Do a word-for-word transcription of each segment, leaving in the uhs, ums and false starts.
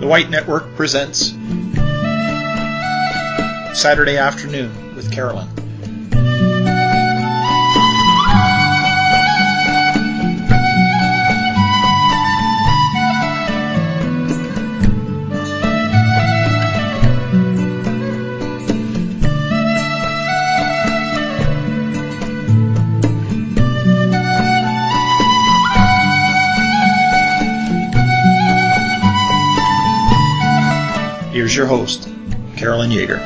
The White Network presents Saturday Afternoon with Carolyn. Here's your host, Carolyn Yeager.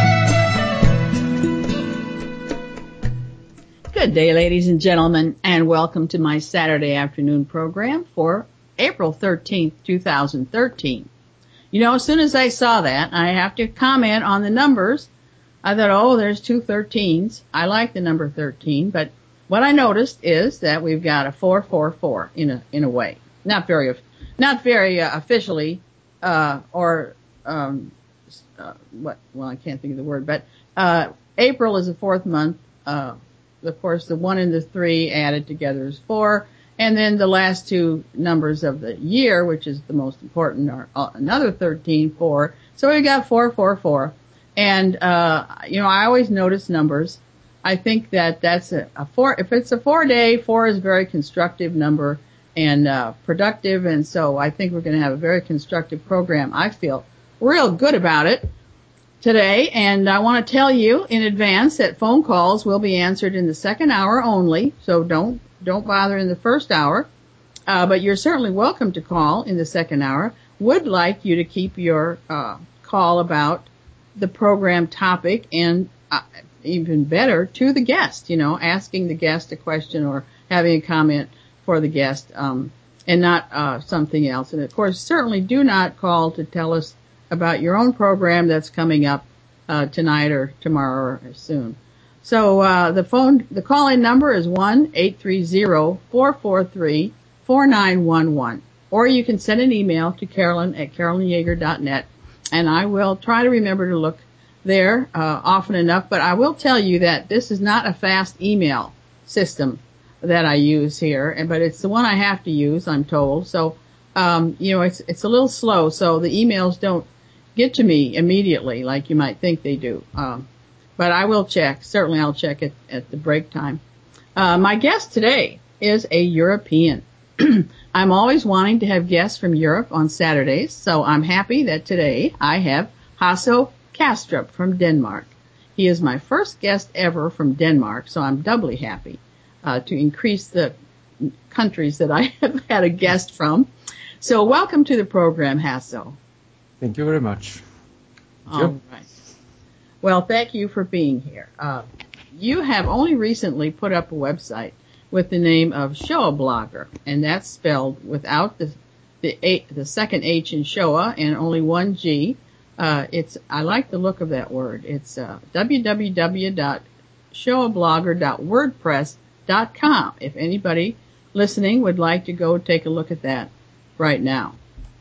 Good day, ladies and gentlemen, and welcome to my Saturday afternoon program for April thirteenth, two thousand thirteen. You know, as soon as I saw that, I have to comment on the numbers. I thought, oh, there's two thirteens. I like the number thirteen, but what I noticed is that we've got a four four four in a in a way. Not very, not very uh, officially, uh, or Um, uh, what, well, I can't think of the word, but, uh, April is the fourth month. Uh, of course, the one and the three added together is four. And then the last two numbers of the year, which is the most important, are uh, another thirteen, four. So we got four, four, four. And, uh, you know, I always notice numbers. I think that that's a, a four, if it's a four day, four is a very constructive number and, uh, productive. And so I think we're going to have a very constructive program. I feel real good about it today, and I want to tell you in advance that phone calls will be answered in the second hour only, so don't don't bother in the first hour, uh, but you're certainly welcome to call in the second hour. Would like you to keep your uh, call about the program topic, and uh, even better, to the guest, you know, asking the guest a question or having a comment for the guest, um, and not uh, something else. And of course, certainly do not call to tell us about your own program that's coming up uh, tonight or tomorrow or soon. So uh, the phone, the call-in number is one eight three zero, four four three, four nine one one, or you can send an email to Carolyn at carolyn yeager dot net, and I will try to remember to look there uh, often enough. But I will tell you that this is not a fast email system that I use here, and but it's the one I have to use, I'm told. So um, you know, it's it's a little slow, so the emails don't get to me immediately like you might think they do. Um, but I will check. Certainly I'll check it at the break time. Uh, my guest today is a European. I'm always wanting to have guests from Europe on Saturdays, so I'm happy that today I have Hasso Kastrup from Denmark. He is my first guest ever from Denmark, so I'm doubly happy uh, to increase the countries that I have had a guest from. So welcome to the program, Hasso. Thank you very much. All sure. right. Well, thank you for being here. Uh, you have only recently put up a website with the name of Shoah Blogger, and that's spelled without the the, a, the second H in Shoah and only one G. Uh, it's I like the look of that word. It's uh, w w w dot shoah blogger dot wordpress dot com. If anybody listening would like to go take a look at that right now.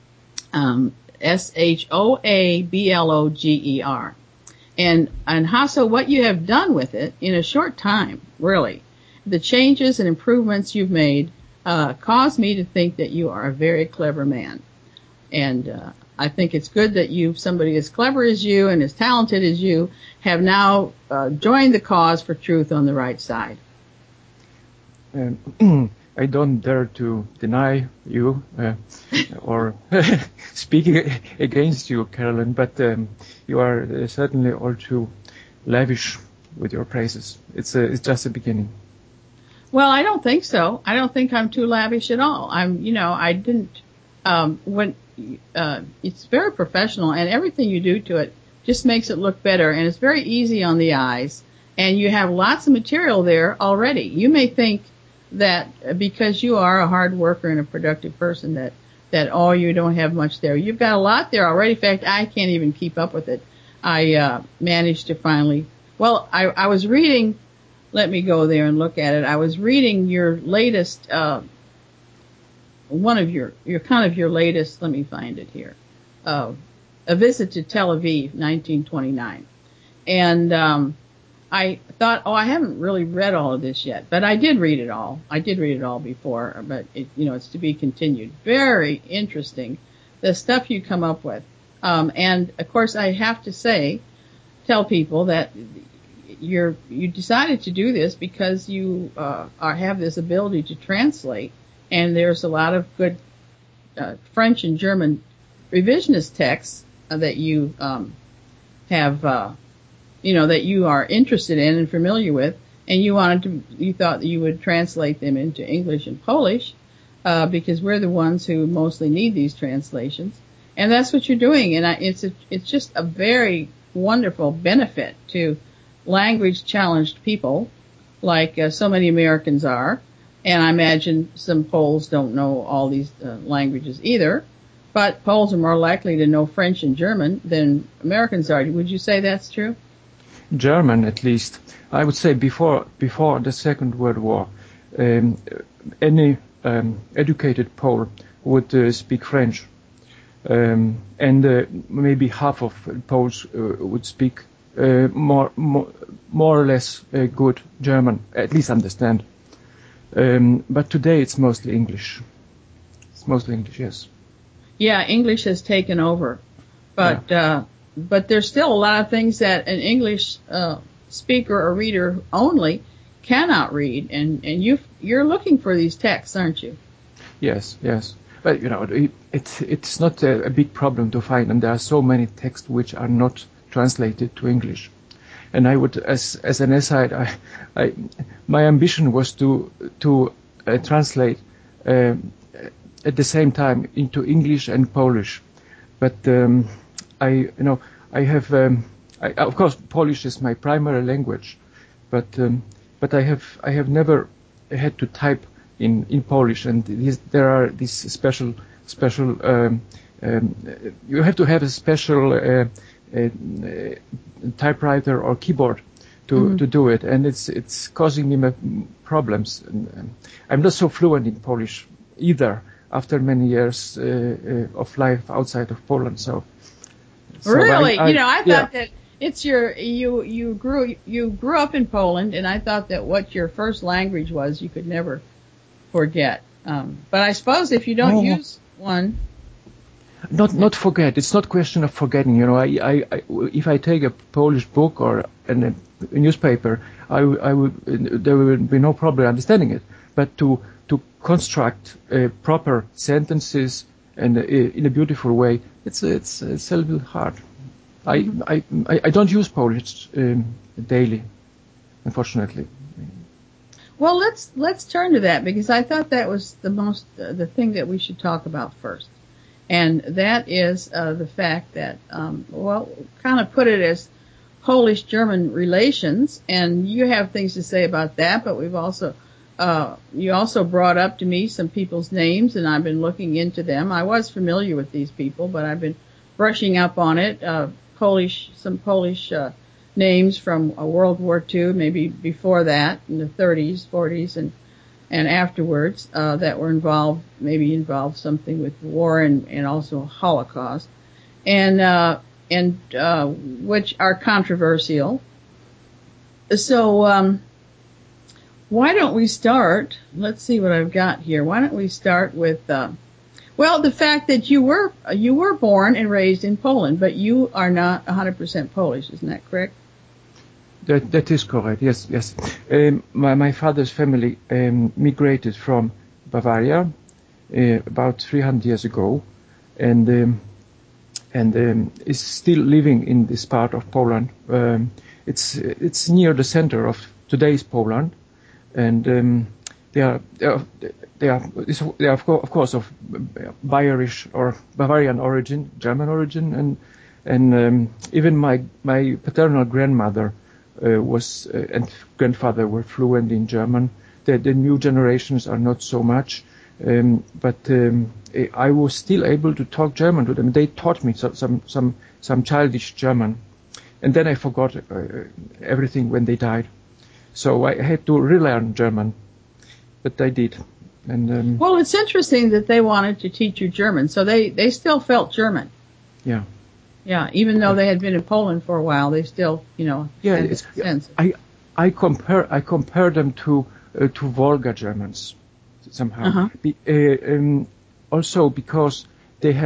Um, S H O A B L O G E R. And, and Hasso, what you have done with it in a short time, really, the changes and improvements you've made, uh, caused me to think that you are a very clever man. And, uh, I think it's good that you, somebody as clever as you and as talented as you, have now, uh, joined the cause for truth on the right side. Um, I don't dare to deny you uh, or speak against you, Carolyn, but um, you are uh, certainly all too lavish with your praises. It's a, it's just a beginning. Well, I don't think so. I don't think I'm too lavish at all. I'm, you know, I didn't, um, when, uh, it's very professional and everything you do to it just makes it look better, and it's very easy on the eyes, and you have lots of material there already. You may think that because you are a hard worker and a productive person that, that, oh, you don't have much there. You've got a lot there already. In fact, I can't even keep up with it. I, uh, managed to finally, well, I, I was reading, let me go there and look at it. I was reading your latest, uh, one of your, your kind of your latest, let me find it here, uh, A Visit to Tel Aviv, nineteen twenty-nine. And, um, I thought, oh, I haven't really read all of this yet, but I did read it all. I did read it all before, but it, you know, it's to be continued. Very interesting the stuff you come up with. Um, and of course, I have to say, tell people that you're you decided to do this because you uh, are have this ability to translate, and there's a lot of good uh, French and German revisionist texts uh, that you um, have, uh, you know, that you are interested in and familiar with, and you wanted to, you thought that you would translate them into English and Polish, uh, because we're the ones who mostly need these translations, and that's what you're doing, and I, it's a, it's just a very wonderful benefit to language-challenged people, like uh, so many Americans are, and I imagine some Poles don't know all these uh, languages either, but Poles are more likely to know French and German than Americans are. Would you say that's true? German, at least. I would say before before the Second World War, um, any um, educated Pole would uh, speak French, um, and uh, maybe half of Poles uh, would speak uh, more, more more or less uh, good German, at least understand. Um, but today it's mostly English. It's mostly English, yes. Yeah, English has taken over, but yeah. uh, but there's still a lot of things that an English uh, speaker or reader only cannot read, and and you you're looking for these texts, aren't you? Yes, yes. But you know, it, it's it's not a, a big problem to find, and there are so many texts which are not translated to English. And I would, as as an aside, I, I my ambition was to to uh, translate um, at the same time into English and Polish, but um, I you know I have um, I, of course Polish is my primary language, but um, but I have I have never had to type in in Polish, and these, there are these special special um, um, you have to have a special uh, uh, typewriter or keyboard to mm-hmm. to do it, and it's it's causing me problems. And, um, I'm not so fluent in Polish either after many years uh, uh, of life outside of Poland. So, so really, I, I, you know, I yeah. thought that it's your you you grew you grew up in Poland, and I thought that what your first language was you could never forget. Um, but I suppose if you don't oh. use one. Not not forget. It's not question of forgetting. You know, I, I, I if I take a Polish book or an, a newspaper, I, I would there would be no problem understanding it. But to to construct uh, proper sentences and uh, in a beautiful way, it's it's it's a little hard. Mm-hmm. I, I I don't use Polish um, daily, unfortunately. Well, let's let's turn to that, because I thought that was the most uh, the thing that we should talk about first. And that is uh, the fact that, um, well, kind of put it as Polish-German relations, and you have things to say about that, but we've also, uh, you also brought up to me some people's names, and I've been looking into them. I was familiar with these people, but I've been brushing up on it, uh, Polish, some Polish, uh, names from uh, World War Two, maybe before that, in the thirties, forties, and and afterwards, uh, that were involved, maybe involved something with war and, and also Holocaust, and, uh, and, uh, which are controversial. So, um, why don't we start, let's see what I've got here. Why don't we start with, uh, well, the fact that you were, you were born and raised in Poland, but you are not one hundred percent Polish, isn't that correct? That that is correct. Yes, yes. Um, my my father's family um, migrated from Bavaria uh, about three hundred years ago, and um, and um, is still living in this part of Poland. Um, it's it's near the center of today's Poland, and um, they are they are they are, they are of course of Irish or Bavarian origin, German origin, and and um, even my my paternal grandmother. Uh, was uh, and grandfather were fluent in German. The, the new generations are not so much, um, but um, I was still able to talk German to them. They taught me so, some some some childish German, and then I forgot uh, everything when they died. So I had to relearn German, but I did. And um, well, it's interesting that they wanted to teach you German, so they they still felt German. Yeah. Yeah, even though they had been in Poland for a while, they still, you know, yeah, it's, sense. I I compare I compare them to uh, to Volga Germans somehow. Uh-huh. Be, uh, um, also because they have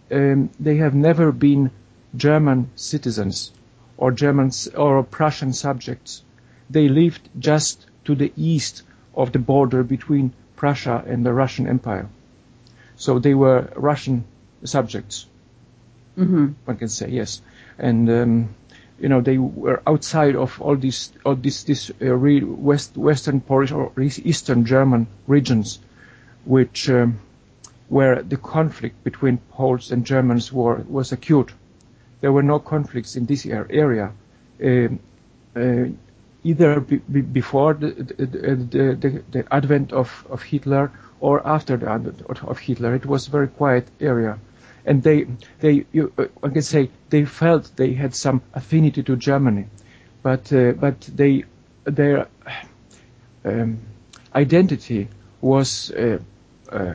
um, they have never been German citizens or Germans or Prussian subjects. They lived just to the east of the border between Prussia and the Russian Empire. So they were Russian subjects, Mm-hmm. one can say, yes. And um, you know, they were outside of all these, all this, this uh, re- west, Western Polish or Eastern German regions, which um, where the conflict between Poles and Germans were, was acute. There were no conflicts in this area, uh, uh, either be, be before the, the, the, the, the advent of, of Hitler or after the advent of Hitler. It was a very quiet area. And they, they, you, uh, I can say, they felt they had some affinity to Germany, but uh, but they, their um, identity was uh, uh,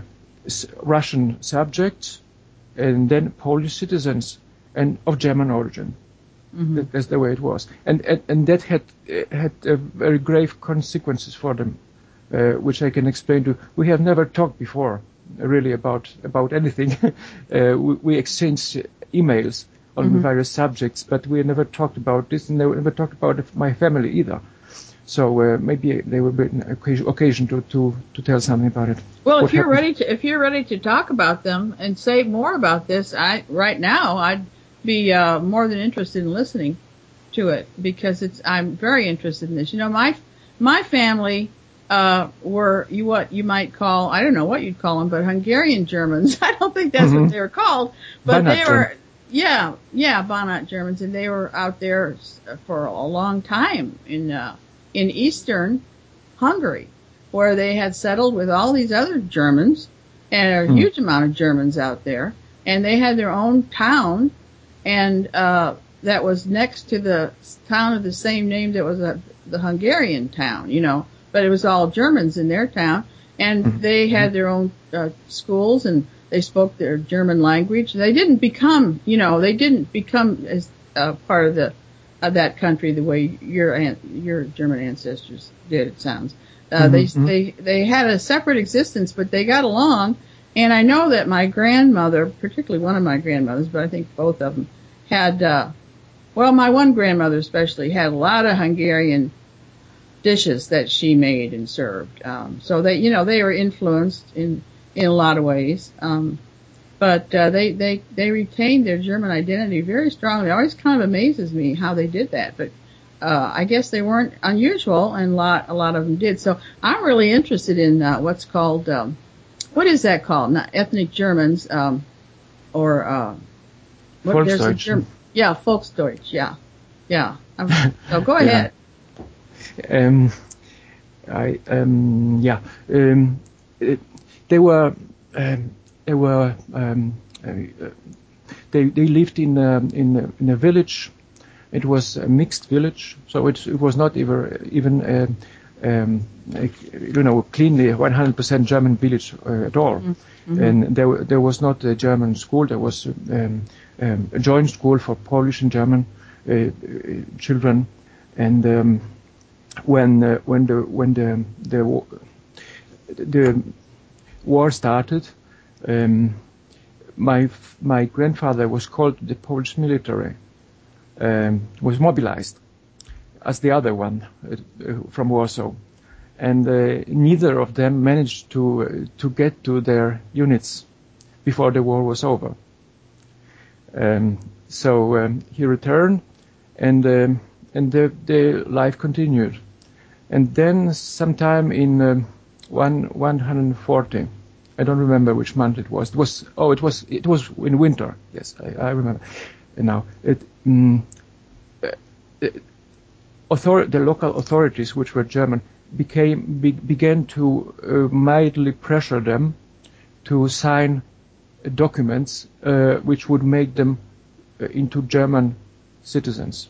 Russian subjects, and then Polish citizens, and of German origin. Mm-hmm. That, that's the way it was, and and, and that had uh, had uh, very grave consequences for them, uh, which I can explain to. We have never talked before. Really about about anything. uh, we, we exchanged emails on Mm-hmm. various subjects, but we never talked about this, and never talked about my family either. So uh, maybe there will be an occasion, occasion to, to, to tell something about it. Well, What if you're happened? ready to if you're ready to talk about them and say more about this, I right now I'd be uh, more than interested in listening to it because it's I'm very interested in this. You know, my my family. Uh, were you what you might call, I don't know what you'd call them, but Hungarian Germans. I don't think that's Mm-hmm. what they were called, but Banat they were, yeah, yeah, Banat Germans, and they were out there for a long time in, uh, in eastern Hungary, where they had settled with all these other Germans, and a Mm. huge amount of Germans out there, and they had their own town, and, uh, that was next to the town of the same name that was a, the Hungarian town, you know. But it was all Germans in their town, and Mm-hmm. they had their own uh, schools, and they spoke their German language. They didn't become, you know, they didn't become as uh, part of the of that country the way your an- your German ancestors did. It sounds uh, Mm-hmm. they they they had a separate existence, but they got along. And I know that my grandmother, particularly one of my grandmothers, but I think both of them had. Uh, well, my one grandmother especially had a lot of Hungarian dishes that she made and served. Um, so they, you know, they were influenced in, in a lot of ways. Um, but, uh, they, they, they retained their German identity very strongly. It always kind of amazes me how they did that. But, uh, I guess they weren't unusual and a lot, a lot of them did. So I'm really interested in, uh, what's called, um, what is that called? Not ethnic Germans, um, or, uh, what, there's a German, yeah, Volksdeutsch, yeah. Yeah. I'm, so go Yeah. ahead. Um, I um, yeah, um, it, they were um, they were um, uh, they they lived in a, in a, in a village. It was a mixed village, so it it was not even even a, um, a, you know cleanly one hundred percent German village uh, at all. Mm-hmm. And there there was not a German school. There was um, um, a joint school for Polish and German uh, children, and um, when uh, when the when the the the war started, um, my my grandfather was called to the Polish military, um, was mobilized as the other one uh, from Warsaw, and uh, neither of them managed to uh, to get to their units before the war was over. Um, so um, he returned, and um, and the the life continued. And then sometime in um, one one hundred forty, I don't remember which month it was. It was oh, it was it was in winter. Yes, I, I remember. And now it, um, uh, author- the local authorities, which were German, became be- began to uh, mildly pressure them to sign documents uh, which would make them uh, into German citizens.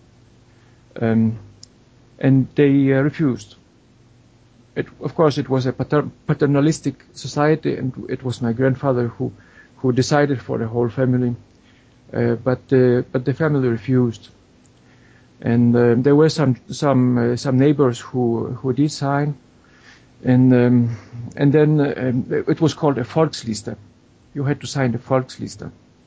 Um, and they uh, refused. It, of course, it was a pater- paternalistic society, and it was my grandfather who, who decided for the whole family. Uh, but uh, but the family refused, and uh, there were some some uh, some neighbors who who did sign, and um, and then uh, um, it was called a Volksliste. You had to sign the Volksliste,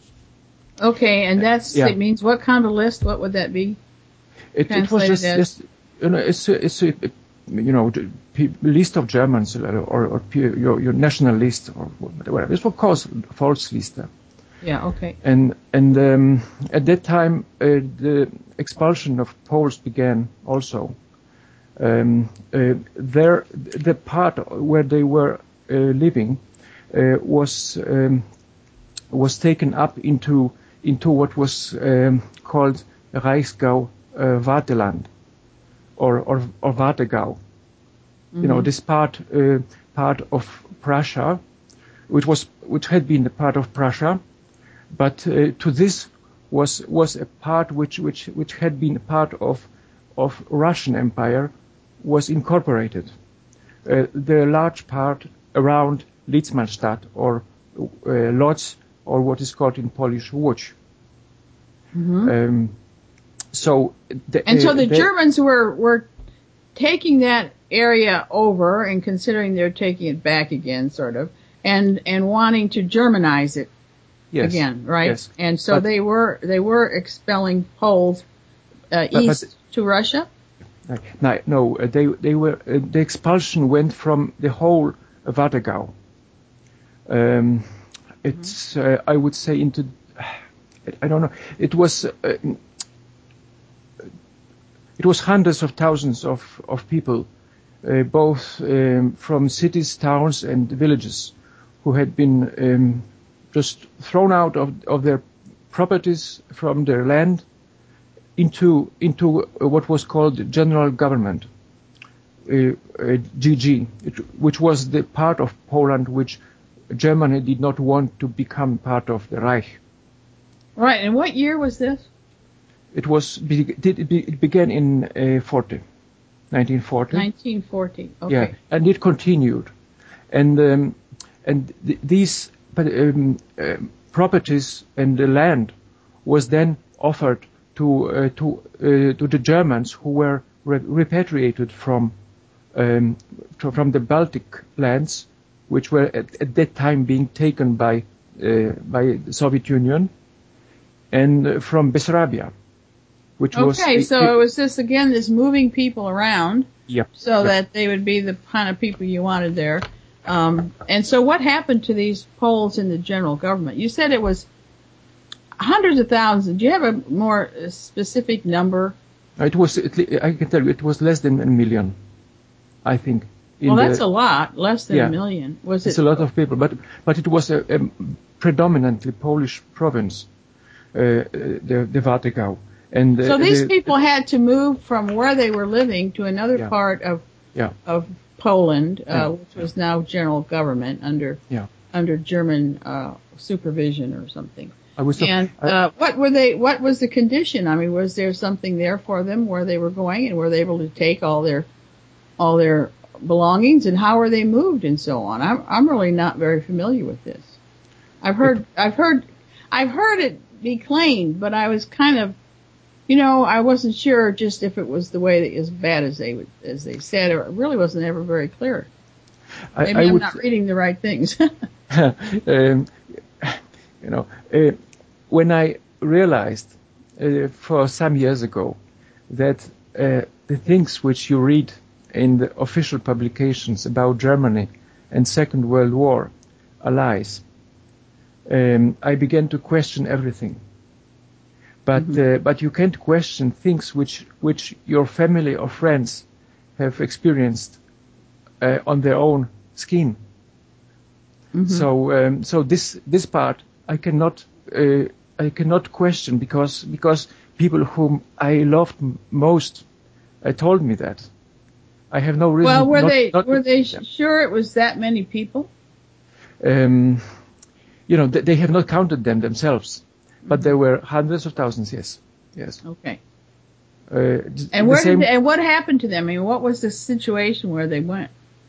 Okay, and that's Yeah. it means what kind of list? What would that be? It, it was Translated just, as- just you know, it's a, it's a, you know, the pe- list of Germans or, or pe- your, your national list or whatever. This was called Volksliste. Yeah. Okay. And and um, at that time, uh, the expulsion of Poles began also. Um, uh, there, the part where they were uh, living uh, was um, was taken up into into what was um, called Reichsgau uh, Wartheland, or or, or Warthegau. Mm-hmm. You know, this part uh, part of Prussia, which was which had been a part of Prussia, but uh, to this was was a part which which which had been a part of of Russian Empire, was incorporated. Uh, the large part around Litzmannstadt or uh, Lodz, or what is called in Polish Łódź. Mm-hmm. Um, so the, and so uh, the they, Germans were were taking that area over and considering they're taking it back again, sort of, and and wanting to Germanize it yes, again, right? Yes. And so but, they were they were expelling Poles uh, but, east but, to Russia. No, no, uh, they they were uh, the expulsion went from the whole Warthegau. Um, it's uh, I would say into I don't know. It was uh, it was hundreds of thousands of of people, uh, both um, from cities, towns, and villages, who had been um, just thrown out of of their properties, from their land, into into what was called general government, uh, uh, G G, it, which was the part of Poland which Germany did not want to become part of the Reich. Right, and what year was this? It was it began in uh, forty, nineteen forty. nineteen forty. Okay. Yeah, and it continued, and um, and th- these um, uh, properties and the land was then offered to uh, to uh, to the Germans who were re- repatriated from um, to, from the Baltic lands, which were at, at that time being taken by uh, by the Soviet Union, and uh, from Bessarabia, which okay, was okay. So it was this again, this moving people around, yep, so yep. that they would be the kind of people you wanted there. Um, and so, what happened to these Poles in the general government? You said it was hundreds of thousands. Do you have a more specific number? It was. I can tell you, it was less than a million, I think. Well, that's the, a lot. Less than yeah, a million. Was it's it? a lot of people, but but it was a, a predominantly Polish province, uh, the the Warthegau. And uh, so these the, people had to move from where they were living to another yeah, part of yeah. of Poland, uh, yeah, which was yeah. now general government under yeah. under German uh, supervision or something. I was and I, uh, what were they? What was the condition? I mean, was there something there for them where they were going, and were they able to take all their all their belongings, and how were they moved, and so on? I'm I'm really not very familiar with this. I've heard it, I've heard I've heard it be claimed, but I was kind of, you know, I wasn't sure just if it was the way that as bad as they would, as they said, or it really wasn't ever very clear. I, Maybe I I'm would, not reading the right things. um, you know, uh, when I realized uh, for some years ago that uh, the things which you read in the official publications about Germany and Second World War are lies, um, I began to question everything. But mm-hmm. uh, but you can't question things which which your family or friends have experienced uh, on their own skin. Mm-hmm. So um, so this this part I cannot uh, I cannot question because because people whom I loved m- most uh, told me that. I have no reason. Well, were not, they not were to, they yeah. sure it was that many people? Um, you know, th- they have not counted them themselves, mm-hmm. but there were hundreds of thousands. Yes, yes. Okay. Uh, and where same, did they, and what happened to them? I mean, what was the situation where they went?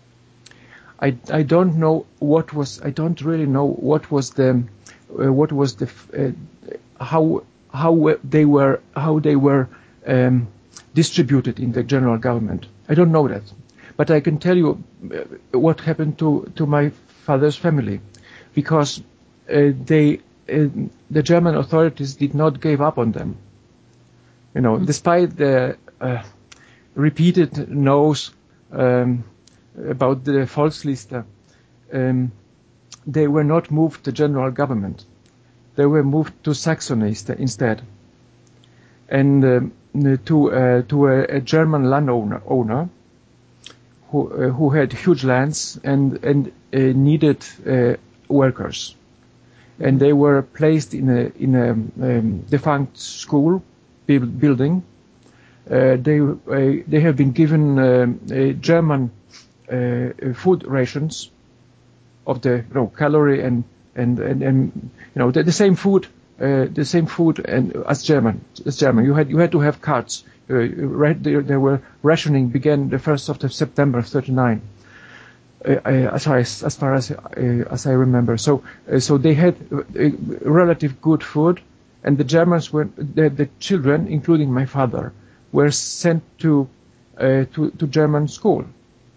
I, I don't know what was I don't really know what was the uh, what was the uh, how how they were how they were um, distributed in the general government. I don't know that, but I can tell you uh, what happened to to my father's family, because uh, they uh, the German authorities did not give up on them. You know, mm-hmm. despite the uh, repeated no's um, about the Volksliste, um, they were not moved to general government. They were moved to Saxony instead, and um, to uh, to a, a German landowner owner who uh, who had huge lands and and uh, needed uh, workers, and they were placed in a in a um, defunct school building. Uh, they uh, they have been given um, a German uh, food rations of the you know, calorie and and and, and you know the, the same food uh, the same food and as German as German. You had you had to have cards. Uh, right, there, there were rationing began the first of September thirty-nine. Uh, as far as as far as, uh, as I remember, so uh, so they had uh, relative good food, and the Germans were the, the children, including my father, were sent to uh, to to German school.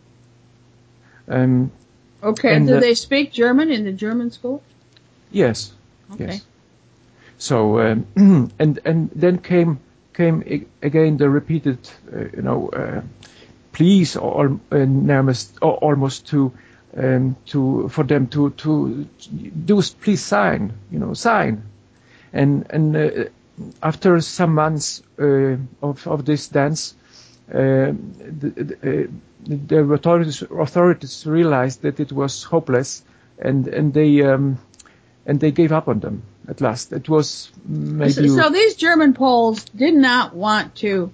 Um, okay, and, do uh, they speak German in the German school? Yes. Okay. Yes. So um, and and then came came again the repeated uh, you know uh, pleas or uh, almost or almost to um, to for them to to do please sign you know sign and and uh, after some months uh, of of this dance uh, the, the, uh, the authorities authorities realized that it was hopeless and and they um, and they gave up on them at last. It was maybe so, so these German Poles did not want to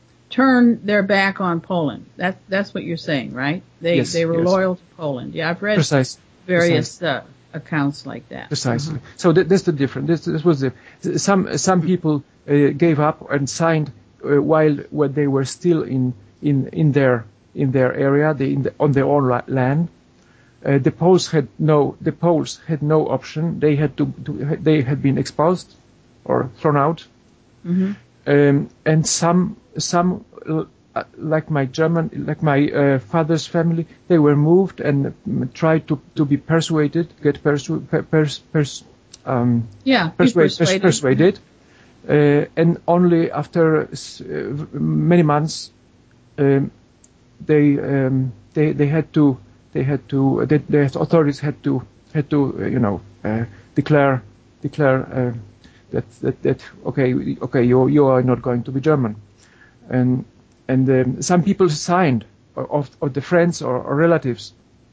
turn their back on Poland. That that's what you're saying, right? They yes, they were yes. loyal to Poland. Yeah, I've read Precise. various Precise. Uh, accounts like that. Precisely. Uh-huh. So th- that's the difference. This, this was the some some people uh, gave up and signed uh, while when they were still in in in their in their area, they, in the, on their own la- land. Uh, the Poles had no the Poles had no option. They had to, to they had been expulsed or thrown out. Mm-hmm. Um, and some some uh, like my German like my uh, father's family, they were moved and tried to to be persuaded, get persu- per, pers, pers, um, yeah persuade, persuaded, pers- persuaded. Uh, and only after uh, many months um, they um, they they had to they had to the, the authorities had to had to uh, you know uh, declare declare uh, that that that okay okay you you are not going to be German, and and um, some people signed of of the friends or, or relatives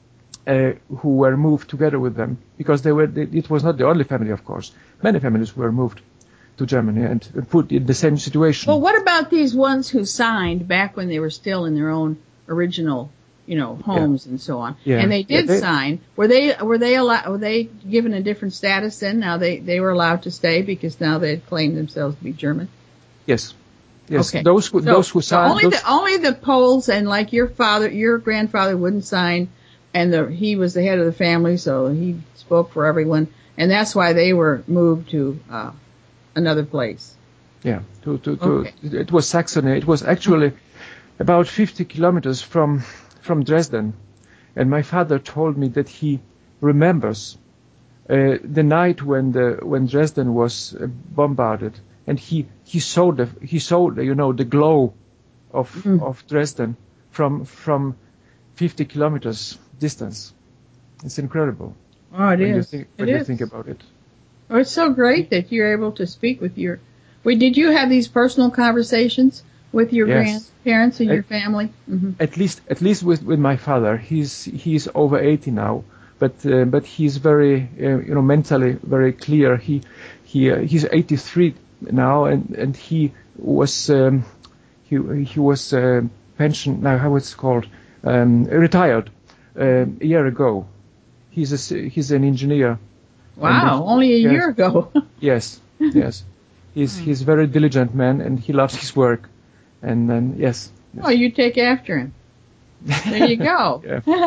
uh, who were moved together with them because they were they, it was not the only family, of course. Many families were moved to Germany and put in the same situation. Well, what about these ones who signed back when they were still in their own original, you know, homes yeah. and so on? Yeah. And they did yeah, they, sign. Were they were they allowed? Were they given a different status then? Now they they were allowed to stay because now they had claimed themselves to be German. Yes. Yes. Okay. Those who so, those who so signed. only those, the only the Poles and like your father, your grandfather wouldn't sign, and the he was the head of the family, so he spoke for everyone, and that's why they were moved to uh, another place. Yeah, to, to, to, okay. it was Saxony. It was actually about fifty kilometers from from Dresden, and my father told me that he remembers uh, the night when the when Dresden was uh, bombarded, and he he saw the he saw the, you know the glow of mm. of Dresden from from fifty kilometers distance. It's incredible. Oh, it when is. You think, it when is. you think about it. Oh, it's so great that you're able to speak with your. Wait, did you have these personal conversations with your Yes. grandparents and at, your family? Mm-hmm. At least, at least with, with my father. He's he's over eighty now, but uh, but he's very uh, you know mentally very clear. He he uh, he's eighty-three now, and and he was um, he he was uh, pension now how it's called um, retired uh, a year ago. He's a he's an engineer. Wow, he, only a yes, year ago. yes, yes. He's he's a very diligent man, and he loves his work. And then yes. yes. Oh, you take after him. There you go.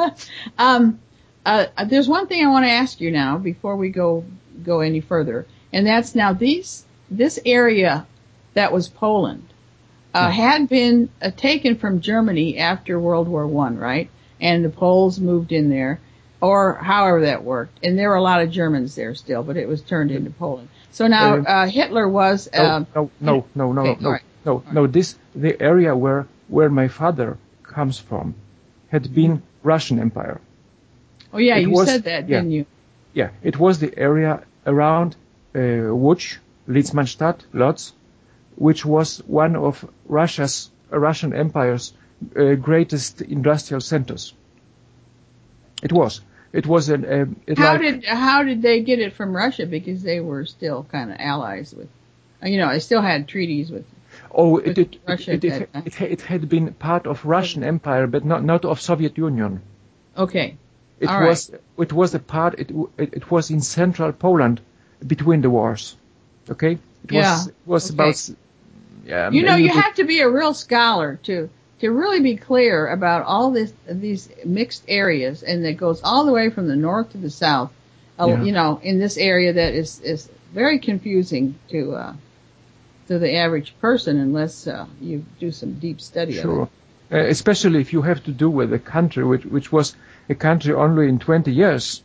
um, uh, there's one thing I want to ask you now before we go go any further, and that's now these this area that was Poland uh, yeah. had been uh, taken from Germany after World War One, right? And the Poles moved in there. or however that worked. And there were a lot of Germans there still, but it was turned into Poland. So now uh, Hitler was. Uh, no, no, no, no, okay, no, right. no, no, no. This the area where where my father comes from had been Russian Empire. Oh yeah, It you was- said that, yeah. didn't you? Yeah, it was the area around uh, Łódź, Litzmannstadt, Lodz, which was one of Russia's uh, Russian Empire's uh, greatest industrial centers. It was. It was an. Um, it How like, did how did they get it from Russia? Because they were still kind of allies with, you know, they still had treaties with. Oh, it with it Russia it, at it, that time. it, it had been part of Russian Empire, but not not of Soviet Union. Okay. It All right. was it was a part. It, it it was in central Poland between the wars. Okay. It Yeah, was it was okay. about. Yeah. You know, maybe you a bit- have to be a real scholar to to really be clear about all this these mixed areas, and it goes all the way from the north to the south. Uh, Yeah. You know, in this area that is is very confusing to uh, to the average person unless uh, you do some deep study of Sure. it. Uh, especially if you have to do with a country which, which was a country only in twenty years.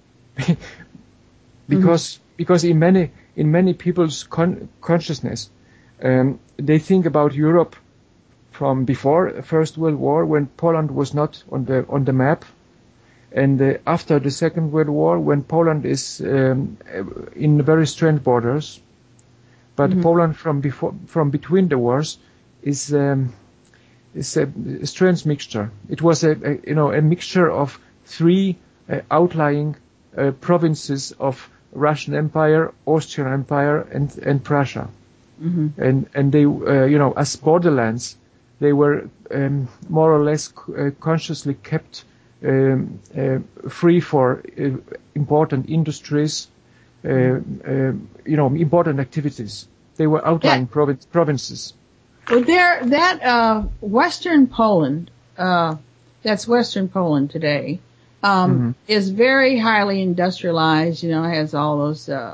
because Mm-hmm. because in many in many people's con- consciousness, um, they think about Europe from before the First World War, when Poland was not on the on the map, and uh, after the Second World War, when Poland is um, in very strange borders. But Mhm. Poland from before from between the wars is. Um, It's a, a strange mixture. It was a, a you know a mixture of three uh, outlying uh, provinces of Russian Empire, Austrian Empire, and and Prussia, Mhm. and and they uh, you know as borderlands, they were um, more or less c- uh, consciously kept um, uh, free for uh, important industries, uh, uh, you know important activities. They were outlying That- provin- provinces. Well, there, that uh, Western Poland, uh, that's Western Poland today, um, Mhm. is very highly industrialized. You know, has all those uh,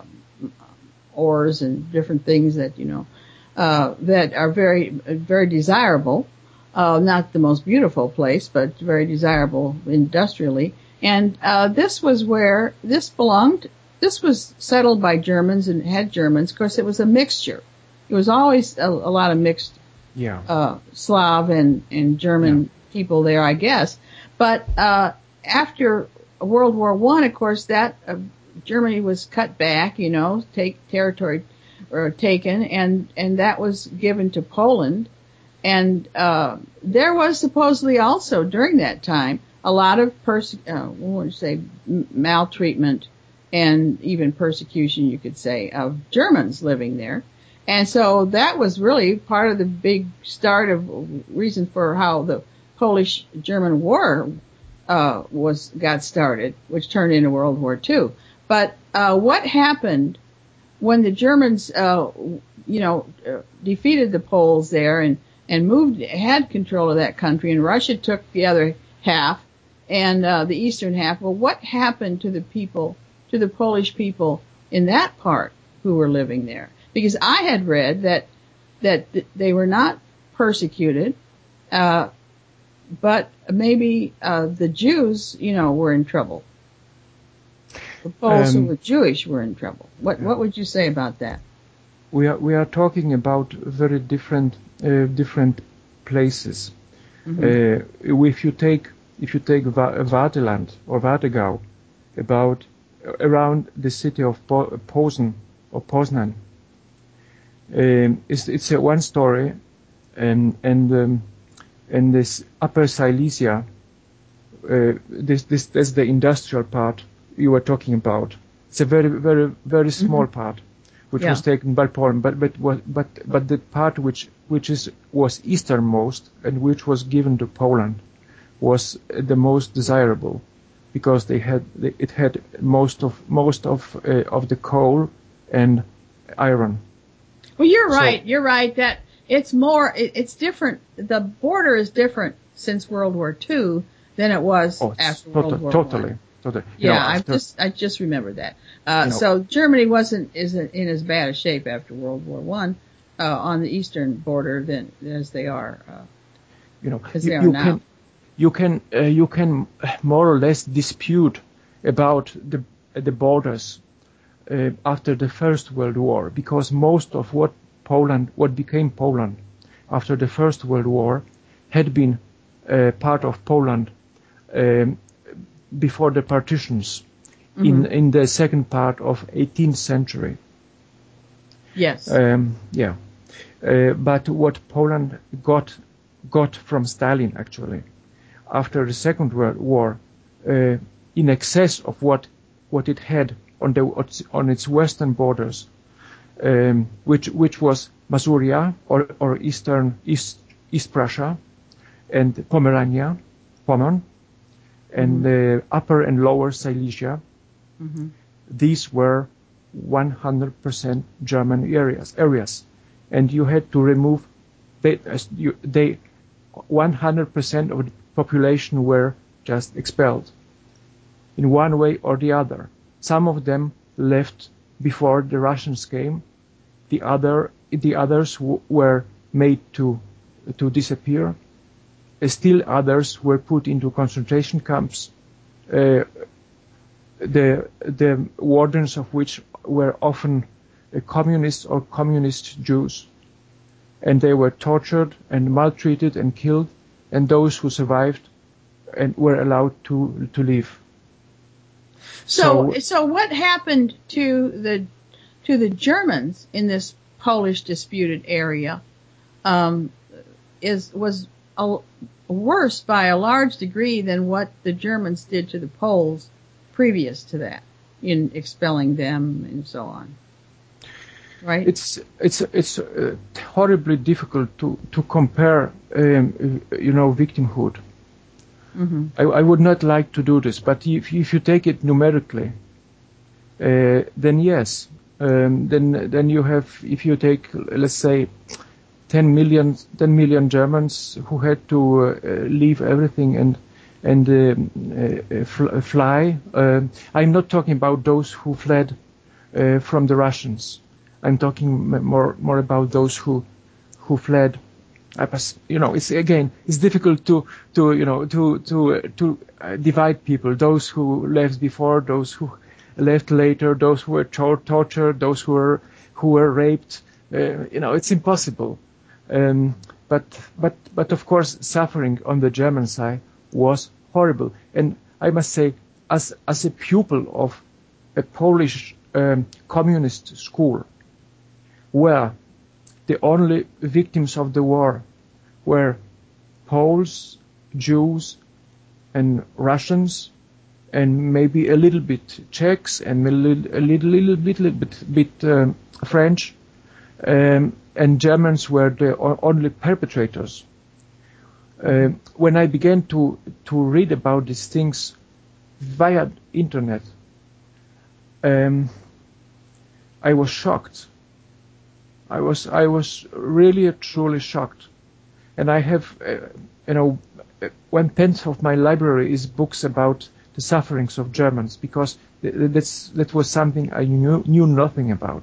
ores and different things that you know uh, that are very, very desirable. Uh, not the most beautiful place, but very desirable industrially. And uh, this was where this belonged. This was settled by Germans and had Germans. Of course, it was a mixture. It was always a, a lot of mixed Yeah. uh, Slav and, and German Yeah. people there, I guess. But uh, after World War One, of course, that uh, Germany was cut back, you know, take territory or taken, and and that was given to Poland. And uh, there was supposedly also during that time a lot of pers- uh, what would you say m- maltreatment and even persecution, you could say, of Germans living there. And so that was really part of the big start of reason for how the Polish-German War uh, was got started, which turned into World War Two. But uh, what happened when the Germans, uh, you know, uh, defeated the Poles there and and moved had control of that country, and Russia took the other half and uh, the eastern half? Well, what happened to the people, to the Polish people in that part who were living there? Because I had read that that they were not persecuted, uh, but maybe uh, the Jews, you know, were in trouble. The Poles Um, who were Jewish were in trouble. What what would you say about that? We are we are talking about very different uh, different places. Mm-hmm. Uh, if you take if you take Va- Varteland or Vartegau, about uh, around the city of po- Posen or Poznan, um, it's it's a one story, and and um, and this Upper Silesia, uh, this this that's the industrial part you were talking about. It's a very very very small Mm-hmm. part, which Yeah. was taken by Poland, but but what but but the part which which is was easternmost and which was given to Poland was the most desirable, because they had it had most of most of uh, of the coal and iron. Well, you're So- right. You're right that it's more. It, it's different. The border is different since World War Two than it was Oh, it's after tota- World War totally, One. totally. You Yeah, know, I after- just I just remembered that. Uh, You know- so Germany wasn't isn't in as bad a shape after World War One uh, on the eastern border than as they are. Uh, you know, as you, they are you now. can you can uh, you can more or less dispute about the the borders uh, after the First World War, because most of what Poland, what became Poland after the First World War, had been uh, part of Poland um, before the partitions mm-hmm. in in the second part of eighteenth century. Yes. Um, yeah. Uh, but what Poland got got from Stalin actually after the Second World War, uh, in excess of what what it had on the on its western borders, um, which which was Masuria or or eastern East East Prussia, and Pomerania, Pommern, and mm-hmm. uh, upper and lower Silesia. Mm-hmm. These were one hundred percent German areas areas, and you had to remove they you, they one hundred percent of the population were just expelled in one way or the other. Some of them left before the Russians came. The other, the others w- were made to to disappear. Uh, still others were put into concentration camps. Uh, the the wardens of which were often uh, communists or communist Jews, and they were tortured and maltreated and killed. And those who survived and were allowed to to leave. So, so, so what happened to the to the Germans in this Polish disputed area um, is was a, worse by a large degree than what the Germans did to the Poles previous to that, in expelling them and so on. Right? It's it's it's uh, horribly difficult to to compare, um, you know, victimhood. Mm-hmm. I, I would not like to do this, but if if you take it numerically, uh, then yes, um, then then you have, if you take, let's say, ten million, ten million Germans who had to uh, leave everything and and um, uh, fl- fly. Uh, I'm not talking about those who fled uh, from the Russians. I'm talking more more about those who who fled. I was, you know, it's again, it's difficult to to you know to to to uh, divide people. Those who left before, those who left later, those who were tor- tortured, those who were who were raped. Uh, you know, it's impossible. Um, but but but of course, suffering on the German side was horrible. And I must say, as as a pupil of a Polish um, communist school, where the only victims of the war were Poles, Jews, and Russians, and maybe a little bit Czechs and a little, a little, little, little bit, bit um, French, um, and Germans were the only perpetrators. Uh, when I began to to read about these things via internet, um, I was shocked. I was I was really truly shocked, and I have uh, you know one tenth of my library is books about the sufferings of Germans, because th- that's that was something I knew knew nothing about.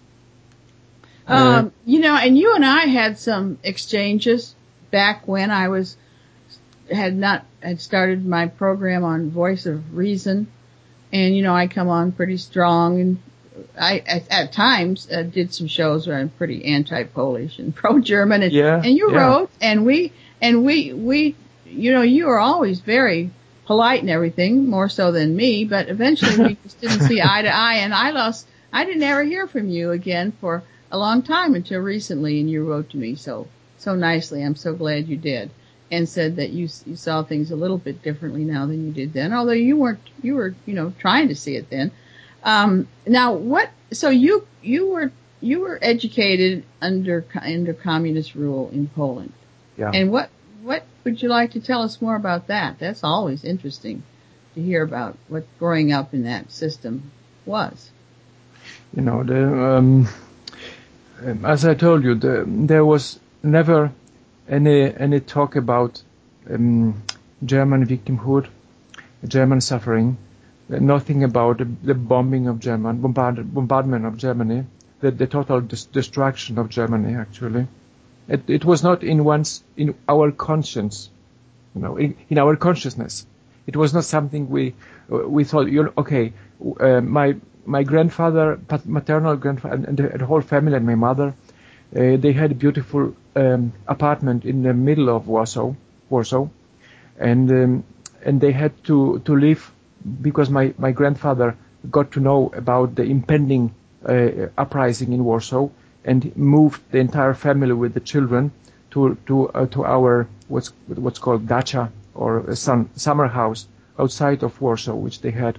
Um, uh, you know, and you and I had some exchanges back when I was had not had started my program on Voice of Reason, and you know I come on pretty strong, and I at, at times uh, did some shows where I'm pretty anti-Polish and pro-German, and, yeah, and you yeah. wrote, and we and we we you know you were always very polite and everything, more so than me, but eventually we just didn't see eye to eye, and I lost I didn't ever hear from you again for a long time until recently, and you wrote to me so so nicely. I'm so glad you did, and said that you you saw things a little bit differently now than you did then, although you weren't you were you know trying to see it then. Um, now what? So you you were you were educated under under communist rule in Poland, yeah. And what what would you like to tell us more about that? That's always interesting to hear about what growing up in that system was. You know the. Um Um, as I told you, the, there was never any any talk about um, German victimhood, German suffering, uh, nothing about the, the bombing of German, bombard, bombardment of Germany, the, the total dis- destruction of Germany. Actually, it, it was not in once in our conscience, you know, in, in our consciousness. It was not something we we thought. You know, okay, uh, my my grandfather, maternal grandfather, and the, the whole family, and my mother, uh, they had a beautiful um, apartment in the middle of Warsaw, Warsaw, and um, and they had to to leave because my my grandfather got to know about the impending uh, uprising in Warsaw, and moved the entire family with the children to to uh, to our what's what's called dacha, or a sun, summer house outside of Warsaw, which they had,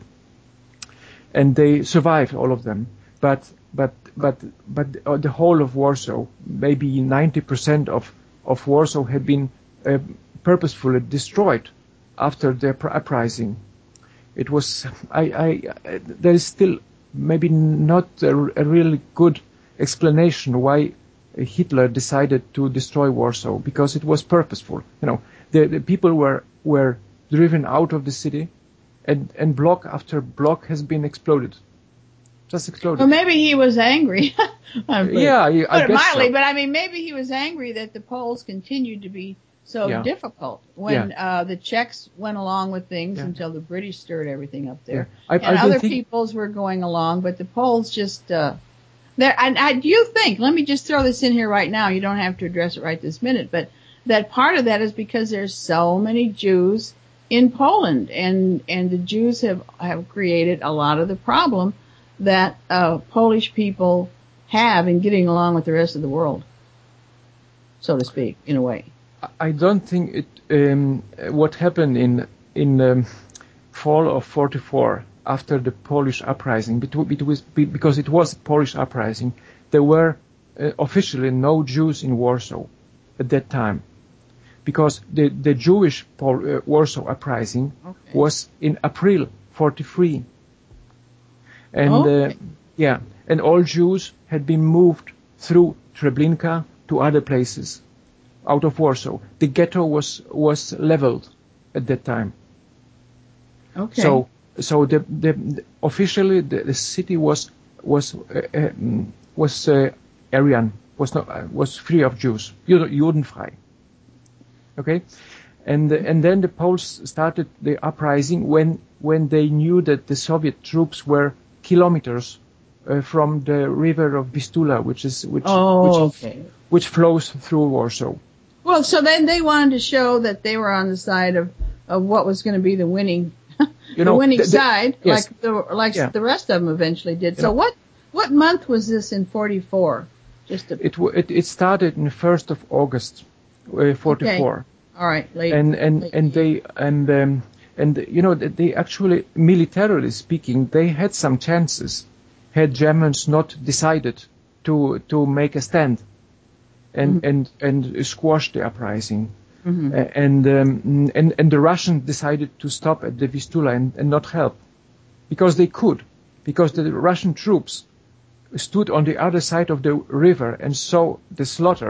and they survived, all of them. But but but but uh, the whole of Warsaw, maybe ninety percent of of Warsaw, had been uh, purposefully destroyed after the uprising. It was I, I there is still maybe not a, a really good explanation why Hitler decided to destroy Warsaw, because it was purposeful. You know, the, the people were were driven out of the city, and and block after block has been exploded, just exploded. Well, maybe he was angry. yeah, I, I put it guess mildly, so. but I mean, maybe he was angry that the Poles continued to be so Yeah. difficult when Yeah. uh, the Czechs went along with things Yeah. until the British stirred everything up there, Yeah. I- and I other think- peoples were going along, but the Poles just. Uh, There, and I do you think, let me just throw this in here right now, you don't have to address it right this minute, but that part of that is because there's so many Jews in Poland, and, and the Jews have, have created a lot of the problem that uh, Polish people have in getting along with the rest of the world, so to speak, in a way. I don't think it. Um, what happened in in um, fall of forty-four, after the Polish uprising, because it was a Polish uprising, there were uh, officially no Jews in Warsaw at that time, because the the Jewish Pol- uh, Warsaw uprising Okay. was in April forty-three, and Okay. uh, yeah, and all Jews had been moved through Treblinka to other places out of Warsaw. The ghetto was was leveled at that time. Okay. So, so the, the, the officially the, the city was was uh, uh, was uh, Aryan, was not uh, was free of Jews, Jud- Judenfrei. Okay, and and then the Poles started the uprising when when they knew that the Soviet troops were kilometers uh, from the river of Vistula, which is which Oh, which, okay. which flows through Warsaw. Well, so then they wanted to show that they were on the side of, of what was going to be the winning, You the know, winning the- the- side, yes. like the like Yeah. the rest of them eventually did. You So know- what what month was this in forty-four? Just to, It w- it, it started on the first of August, uh, forty-four. all right, late. and and late and they and um, and you know they actually, militarily speaking, they had some chances had Germans not decided to to make a stand and Mhm. and and squash the uprising. Mhm. Uh, and um, and and the Russians decided to stop at the Vistula and, and not help, because they could, because the Russian troops stood on the other side of the river and saw the slaughter.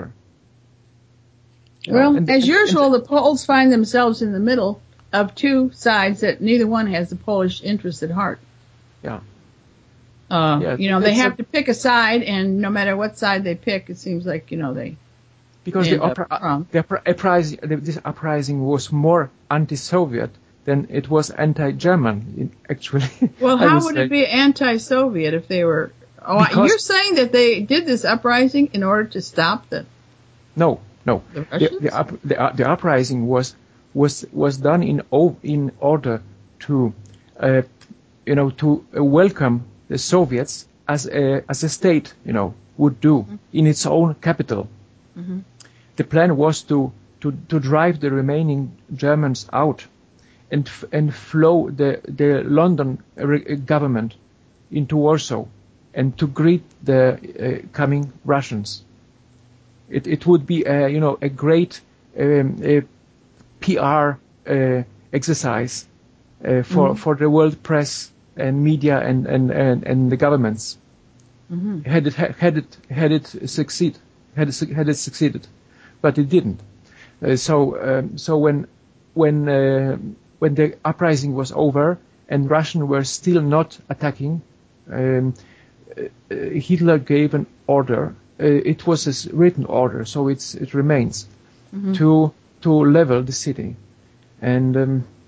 You know, Well, and- as and- usual, and- the Poles find themselves in the middle of two sides that neither one has the Polish interest at heart. Yeah. Uh, Yeah, you know, they it's have a- to pick a side, and no matter what side they pick, it seems like, you know, they, Because They the, end up upri- wrong. the upri- uprising, the- this uprising was more anti-Soviet than it was anti-German, in- actually. well, I how would would say. it be anti-Soviet if they were, oh, Because- you're saying that they did this uprising in order to stop the, No, no. the The, Russians? the, up, the, uh, the uprising was was was done in o- in order to, uh, you know, to uh, welcome the Soviets as a as a state, you know, would do in its own capital. Mhm. The plan was to, to, to drive the remaining Germans out and f- and flow the the London re- government into Warsaw and to greet the uh, coming Russians. It it would be a, you know, a great um, a P R uh, exercise uh, for Mhm. for the world press and media and and and, and the governments. Mhm. Had it had it had it succeed had it, had it succeeded, but it didn't. Uh, so um, so when when uh, when the uprising was over and Russians were still not attacking, um, uh, Hitler gave an order. Uh, it was a s- written order, so it's it remains Mhm. to to level the city, and um,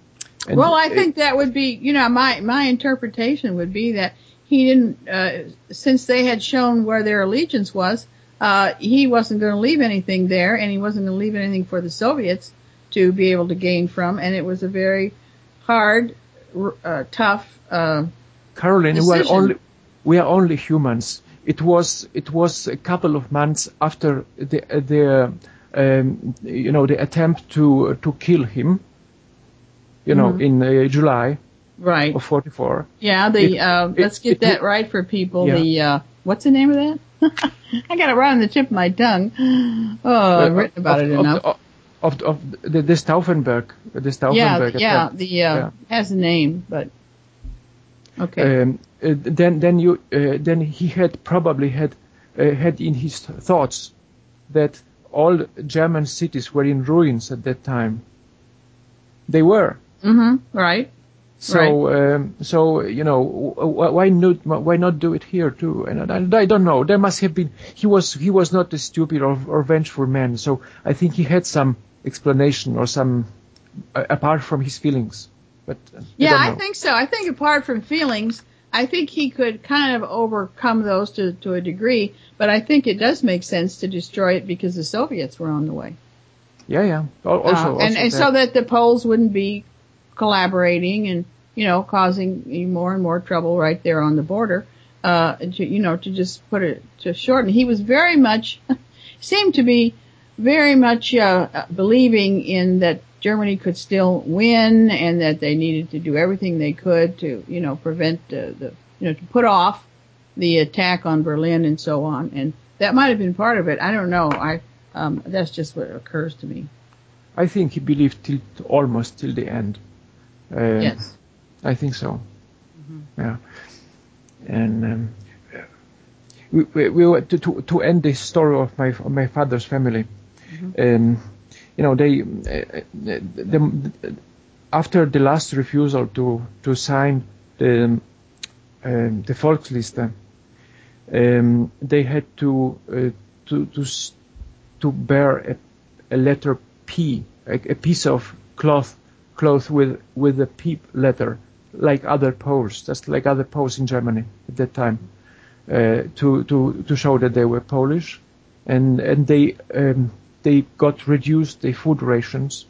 And well, I it, think that would be, you know, my my interpretation would be that he didn't, uh, since they had shown where their allegiance was, uh, he wasn't going to leave anything there, and he wasn't going to leave anything for the Soviets to be able to gain from, and it was a very hard, uh, tough, uh, Caroline, we are decision. only we are only humans. It was it was a couple of months after the the um, you know the attempt to to kill him. You know, Mhm. in uh, July Right. of forty-four. Yeah, the, It- uh, it- let's get it that took- right for people. Yeah. The, uh, what's the name of that? I got it right on the tip of my tongue. Oh, I've uh, written about of, it of, enough. Of, of, of the, the Stauffenberg, the Yeah, Stauffenberg th- yeah, attempt. the, uh, has a name, but, okay. Um, uh, then, then you, uh, then he had probably had, uh, had in his thoughts that all German cities were in ruins at that time. They were. Mm-hmm, right. So, um, so you know, wh- why not? Why not do it here too? And I, I don't know. There must have been. He was. He was not a stupid or, or vengeful man. So I think he had some explanation or some uh, apart from his feelings. But uh, Yeah, I, don't I know. think so. I think apart from feelings, I think he could kind of overcome those to, to a degree, but I think it does make sense to destroy it because the Soviets were on the way. Yeah, yeah. Al- Also, Uh, and, also and that. so that the Poles wouldn't be collaborating and, you know, causing more and more trouble right there on the border, uh, to, you know, to just put it, to shorten. He was very much, seemed to be very much, uh, believing in that Germany could still win and that they needed to do everything they could to, you know, prevent uh, the, you know, to put off the attack on Berlin and so on. And that might have been part of it. I don't know. I, um, that's just what occurs to me. I think he believed till almost till the end. Um, Yes. I think so. Mm-hmm. Yeah. And um, we, we, we were to, to to end the story of my of my father's family. Mm-hmm. Um, you know, they uh, the, the, after the last refusal to to sign the um, the Volksliste, um, they had to uh, to to to bear a, a letter P, a, a piece of cloth cloth with with a P letter, like other Poles, just like other Poles in Germany at that time, uh, to to to show that they were Polish, and and they um, they got reduced their food rations,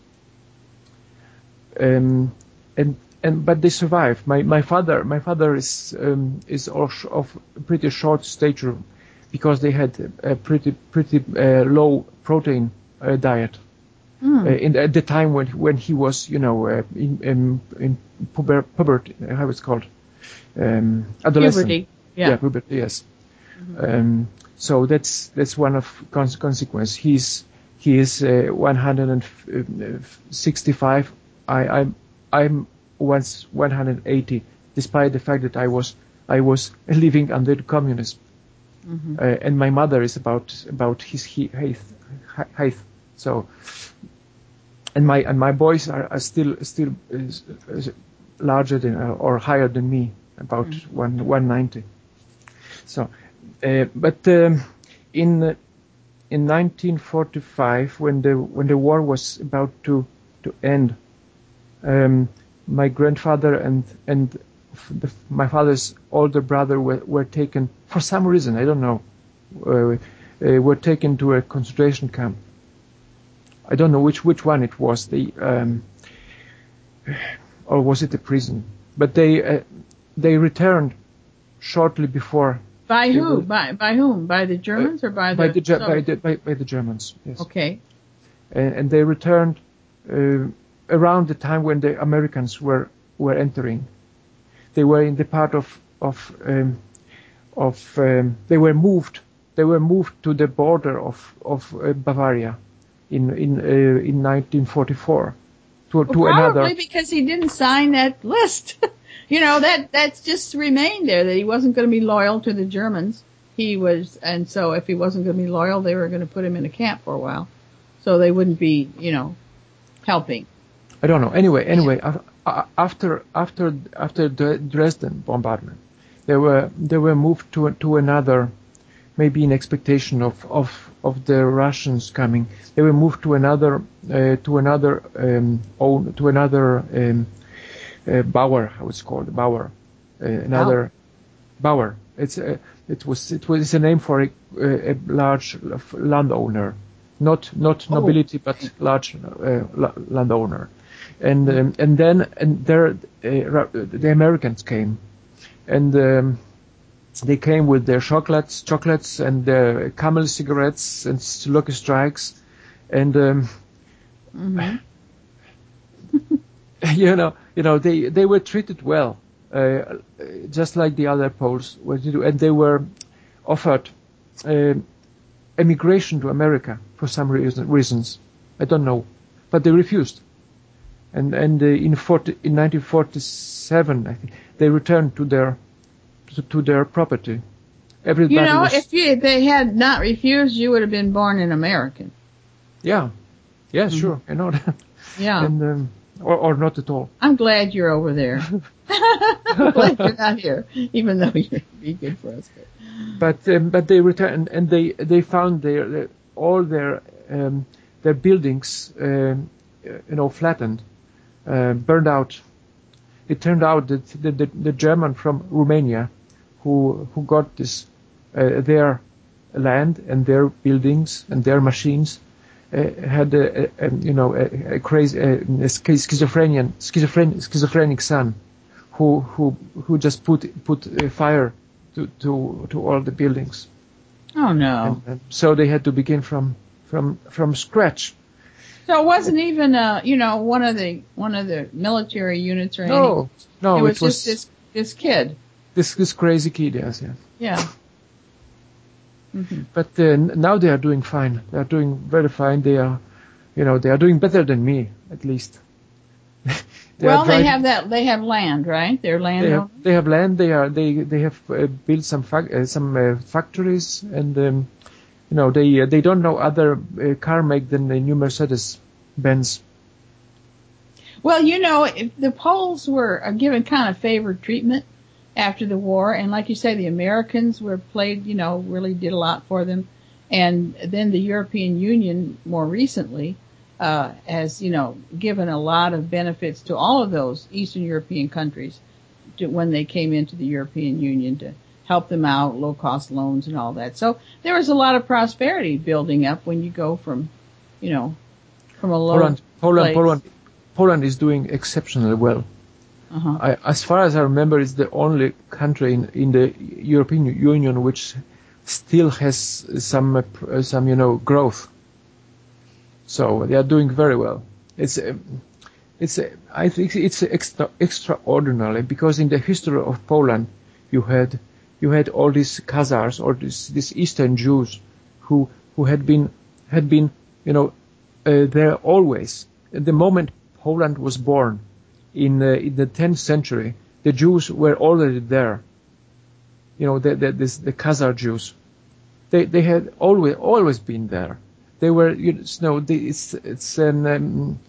um, and and but they survived. My my father my father is um, is of, of pretty short stature, because they had a pretty pretty uh, low protein uh, diet. Mm. Uh, in at the time when when he was, you know, uh, in in, in puber, puberty, how it's called, um, adolescent. Puberty. Yeah. Yeah, puberty. Yes. Mm-hmm. Um, so that's that's one of cons- consequence. He's he is uh, one hundred sixty-five. I I'm I'm once one hundred eighty, despite the fact that I was I was living under the communism, Mm-hmm. uh, and my mother is about about his he- height height. So. And my and my boys are, are still still is, is larger than uh, or higher than me, about Mm-hmm. one one ninety. So, uh, but um, in uh, in nineteen forty-five, when the when the war was about to to end, um, my grandfather and and f- the, my father's older brother were, were taken for some reason, I don't know, uh, uh, were taken to a concentration camp. I don't know which which one it was, the um, or was it a prison? But they uh, they returned shortly before. By they who? were- By by whom? By the Germans or by the? by the Ge- by Soviets? the by, by the Germans, yes. Okay. And, and they returned uh, around the time when the Americans were were entering. They were in the part of of um, of um, they were moved. They were moved to the border of of uh, Bavaria. In in uh, in nineteen forty-four, to Well, to probably another. because he didn't sign that list. You know, that that's just remained there, that he wasn't going to be loyal to the Germans. He was, and so if he wasn't going to be loyal, they were going to put him in a camp for a while, so they wouldn't be, you know, helping. I don't know. Anyway, anyway, af- a- after after after the Dresden bombardment, they were they were moved to to another, maybe in expectation of of of the Russians coming. They were moved to another uh, to another um, own to another um, uh, Bauer, how it's called, Bauer, uh, another Bauer. It's uh, it was it was a name for a, a large landowner, not not nobility, oh. but large uh, landowner, and um, and then and there uh, the Americans came, and um, they came with their chocolates, chocolates and their Camel cigarettes and Lucky Strikes, and um, mm-hmm. you know you know they they were treated well. Uh, just like the other Poles were to do, and they were offered uh, emigration to America for some reason, reasons. I don't know, but they refused. And and uh, in, forty, in nineteen forty-seven, I think, they returned to their to, to their property. Everybody you know, was, if you, they had not refused, you would have been born an American. Yeah, yeah, mm-hmm. sure, I know that. Yeah, and um, or, or not at all. I'm glad you're over there. I'm glad you're not here, even though you'd be good for us. But but, um, but they returned and they they found their, their all their um, their buildings um, you know flattened, uh, burned out. It turned out that the, the, the German from Romania, who who got this uh, their land and their buildings and their machines, uh, had a, a, a you know a, a crazy a, a schizophrenic schizophrenic schizophrenic son. Who who who just put put uh, fire to, to to all the buildings? Oh no! And, and so they had to begin from from from scratch. So it wasn't even uh you know one of the one of the military units or anything. No, no, it was, it was just this this kid. This this crazy kid, yes, yeah. Yeah. Mm-hmm. But uh, now they are doing fine. They are doing very fine. They are, you know, they are doing better than me at least. They well, they have that. They have land, right? They're land. They have, they have land. They are. They they have uh, built some fac- uh, some uh, factories, and um, you know they uh, they don't know other uh, car make than the new Mercedes Benz. Well, you know, if the Poles were given kind of favored treatment after the war, and like you say, the Americans were played. You know, really did a lot for them, and then the European Union more recently. Uh, has, you know, given a lot of benefits to all of those Eastern European countries to, when they came into the European Union to help them out, low-cost loans and all that. So there was a lot of prosperity building up when you go from, you know, from a low Poland, Poland, place. Poland, Poland is doing exceptionally well. Uh-huh. I, as far as I remember, it's the only country in, in the European Union which still has some, uh, some, you know, growth. So they are doing very well. It's, uh, it's, uh, I think it's extra, extraordinary because in the history of Poland, you had, you had all these Khazars or these, these Eastern Jews, who, who had been, had been, you know, uh, there always. At the moment Poland was born, in, uh, in the tenth century, the Jews were already there. You know, the, the, this, the Khazar Jews, they, they had always, always been there. They were, you know, it's it's an um,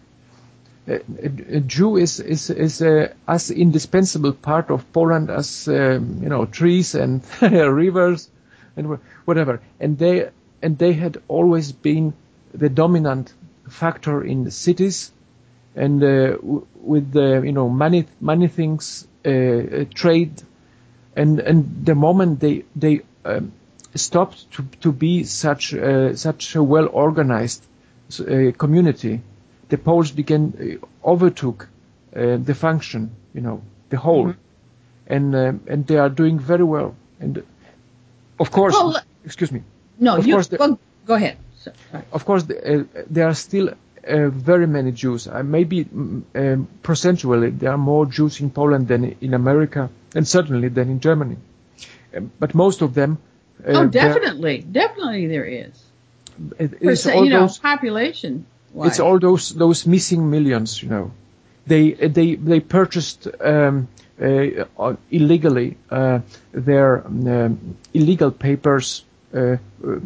a, a Jew is is is uh, as indispensable part of Poland as um, you know trees and rivers and whatever. And they and they had always been the dominant factor in the cities, and uh, w- with the you know many many things uh, trade, and and the moment they they um, stopped to to be such uh, such a well organized uh, community, the Poles began uh, overtook uh, the function, you know, the whole, mm-hmm. and uh, and they are doing very well. And of course, well, excuse me. No, of you course the, well, go ahead. Sorry. Of course, the, uh, there are still uh, very many Jews. Uh, maybe um, procentually, there are more Jews in Poland than in America, and certainly than in Germany. Um, but most of them. Uh, oh, definitely, definitely there is. It, it's all you know, those, population. -wise. It's all those those missing millions. You know, they they they purchased um, uh, illegally uh, their um, illegal papers. Uh, uh,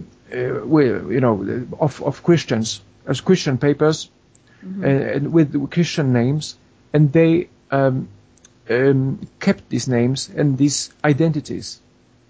with, you know, of of Christians as Christian papers, mm-hmm. uh, and with Christian names, and they um, um, kept these names and these identities.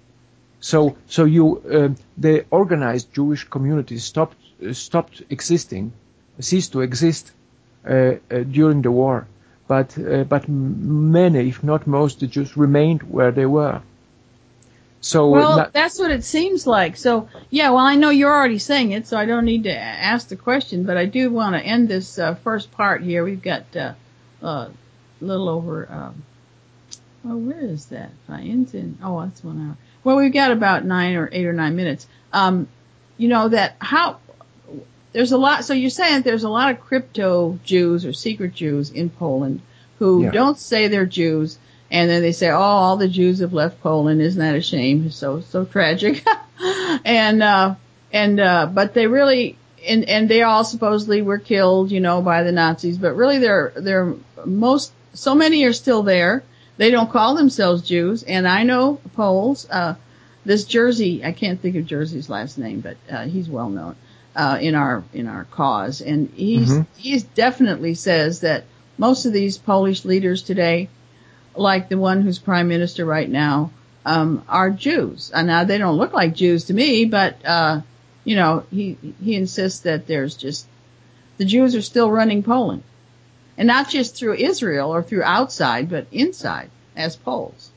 So, so you, uh, the organized Jewish community stopped, uh, stopped existing, ceased to exist uh, uh, during the war. but uh, but many, if not most, the Jews remained where they were. So well, not, that's what it seems like. So, yeah, well, I know you're already saying it, so I don't need to ask the question, but I do want to end this uh, first part here. We've got uh, uh, a little over, um, well, where is that? Ends in, oh, that's one hour. Well, we've got about nine or eight or nine minutes. Um, you know, that how, there's a lot, so you're saying that there's a lot of crypto Jews or secret Jews in Poland who yeah. don't say they're Jews. And then they say, oh, all the Jews have left Poland. Isn't that a shame? So, so tragic. and, uh, and, uh, but they really, and, and they all supposedly were killed, you know, by the Nazis, but really they're, they're most, so many are still there. They don't call themselves Jews. And I know Poles, uh, this Jerzy, I can't think of Jersey's last name, but, uh, he's well known, uh, in our, in our cause. And he's, mm-hmm. he's definitely says that most of these Polish leaders today, like the one who's prime minister right now, um, are Jews. And now they don't look like Jews to me, but, uh, you know, he, he insists that there's just, the Jews are still running Poland. And not just through Israel or through outside, but inside as Poles.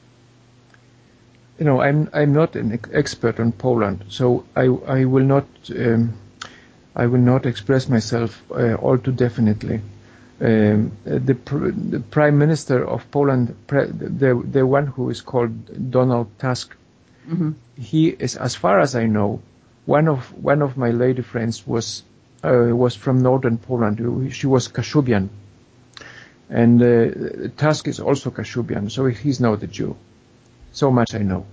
You know, I'm, I'm not an expert on Poland, so I, I will not, um, I will not express myself, uh, all too definitely. Um, the, pr- the Prime Minister of Poland, pre- the the one who is called Donald Tusk, mm-hmm. he is, as far as I know, one of one of my lady friends was uh, was from northern Poland. She was Kashubian, and uh, Tusk is also Kashubian, so he's not a Jew. So much I know.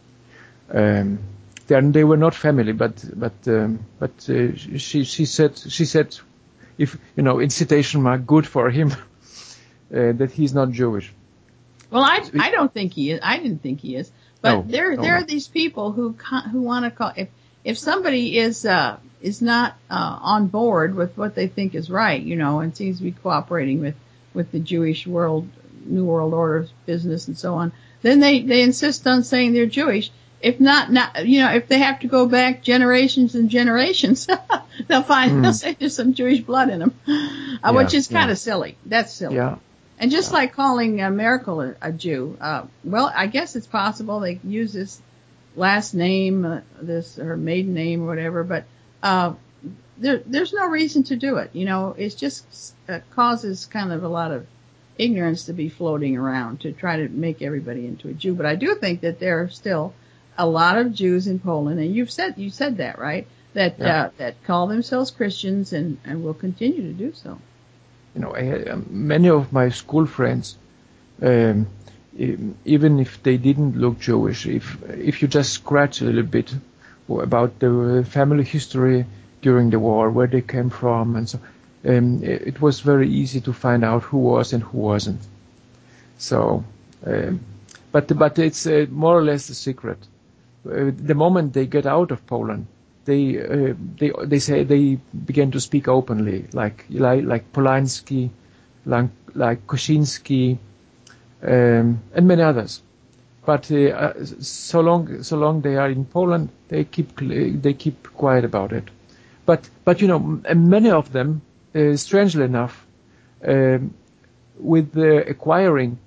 Um, they, they were not family, but but um, but uh, she she said she said. If, you know, in citation mark, good for him, uh, that he's not Jewish. Well, I, I don't think he is. I didn't think he is. But no, there, no, there no. are these people who, who want to call, if, if somebody is, uh, is not, uh, on board with what they think is right, you know, and seems to be cooperating with, with the Jewish world, New World Order business and so on, then they, they insist on saying they're Jewish. If not, not, you know, if they have to go back generations and generations, they'll find, mm. they'll say there's some Jewish blood in them, uh, yeah, which is yeah. kind of silly. That's silly. Yeah. And just yeah. like calling uh, Merkel a, a Jew, uh, well, I guess it's possible they use this last name, uh, this, her maiden name or whatever, but, uh, there, there's no reason to do it. You know, it just uh, causes kind of a lot of ignorance to be floating around to try to make everybody into a Jew. But I do think that there are still a lot of Jews in Poland, and you've said, you said that, right? That, yeah. uh, that call themselves Christians and, and will continue to do so. You know, I had, um, many of my school friends, um, even if they didn't look Jewish, if, if you just scratch a little bit about the family history during the war, where they came from, and so, um, it, it was very easy to find out who was and who wasn't. So, um, but, but it's uh, more or less a secret. Uh, the moment they get out of Poland, they uh, they they say they begin to speak openly, like like like Polanski, like like Kosinski, um, and many others. But uh, so long so long they are in Poland, they keep they keep quiet about it. But but you know, many of them, uh, strangely enough, um, with the acquiring,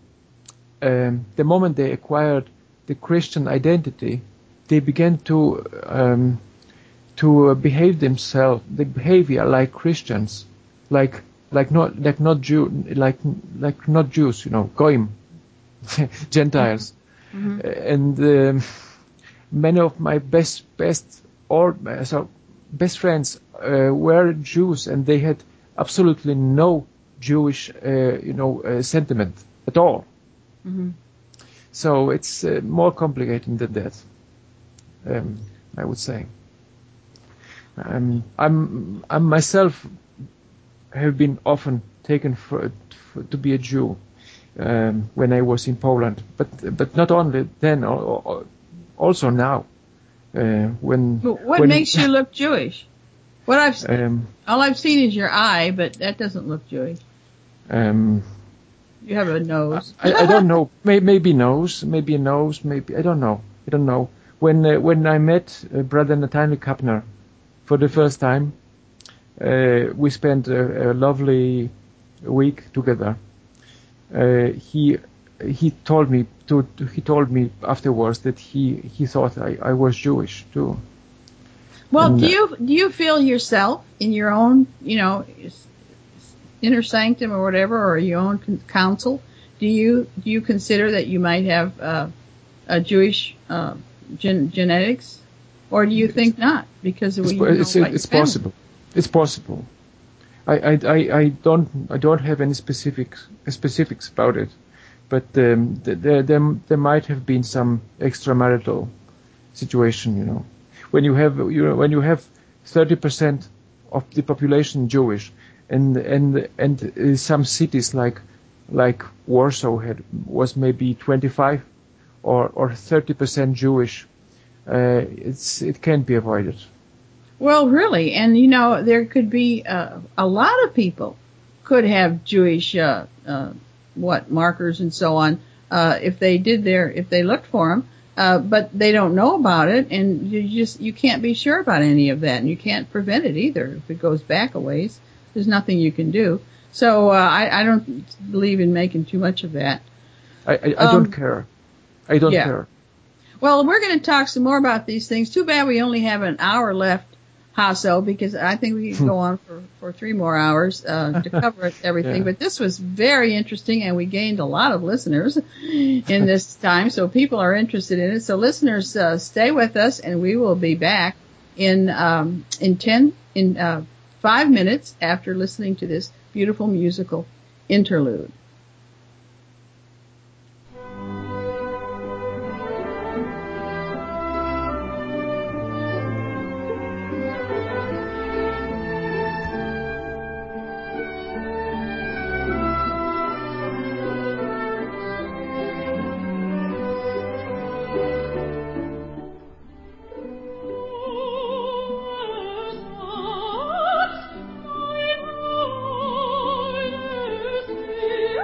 um, the moment they acquired the Christian identity, they began to um, to uh, behave themselves, the behavior like Christians, like like not like not Jew, like like not Jews, you know, goyim, Gentiles, mm-hmm. uh, and um, many of my best best or uh, so best friends uh, were Jews, and they had absolutely no Jewish, uh, you know, uh, sentiment at all. Mm-hmm. So it's uh, more complicated than that. Um, I would say. Um, I'm, I'm myself have been often taken for, for to be a Jew um, when I was in Poland, but but not only then, or, or also now. Uh, when But what when, makes you look Jewish? What I've um, all I've seen is your eye, but that doesn't look Jewish. Um, you have a nose. I, I don't know. Maybe, maybe nose, maybe a nose, maybe I don't know. I don't know. When uh, when I met uh, Brother Nathaniel Kapner for the first time, uh, we spent a, a lovely week together, uh, he he told me to he told me afterwards that he he thought I, I was Jewish too. Well, And, do you do you feel yourself in your own, you know, inner sanctum or whatever, or your own counsel? Do you do you consider that you might have uh, a Jewish uh, gen- genetics, or do you think not? Because it's, you know, it's, like it's possible. It's possible. I, I, I, I don't I don't have any specifics specifics about it, but um, there, there there might have been some extramarital situation. You know, when you have you know, when you have thirty percent of the population Jewish, and and and uh, some cities like like Warsaw had was maybe twenty-five or or thirty percent Jewish, uh, it's it can't be avoided. Well, really, and you know, there could be uh, a lot of people could have Jewish uh, uh, what markers and so on uh, if they did their if they looked for them, uh, but they don't know about it, and you just you can't be sure about any of that, and you can't prevent it either. If it goes back a ways, there's nothing you can do. So uh, I, I don't believe in making too much of that. I I, I um, don't care. I don't yeah. care. Well, we're going to talk some more about these things. Too bad we only have an hour left, Hasso, because I think we could go on for, for three more hours uh, to cover everything. Yeah. But this was very interesting, and we gained a lot of listeners in this time, so people are interested in it. So listeners, uh, stay with us, and we will be back in um, in ten in uh, five minutes after listening to this beautiful musical interlude. Oh,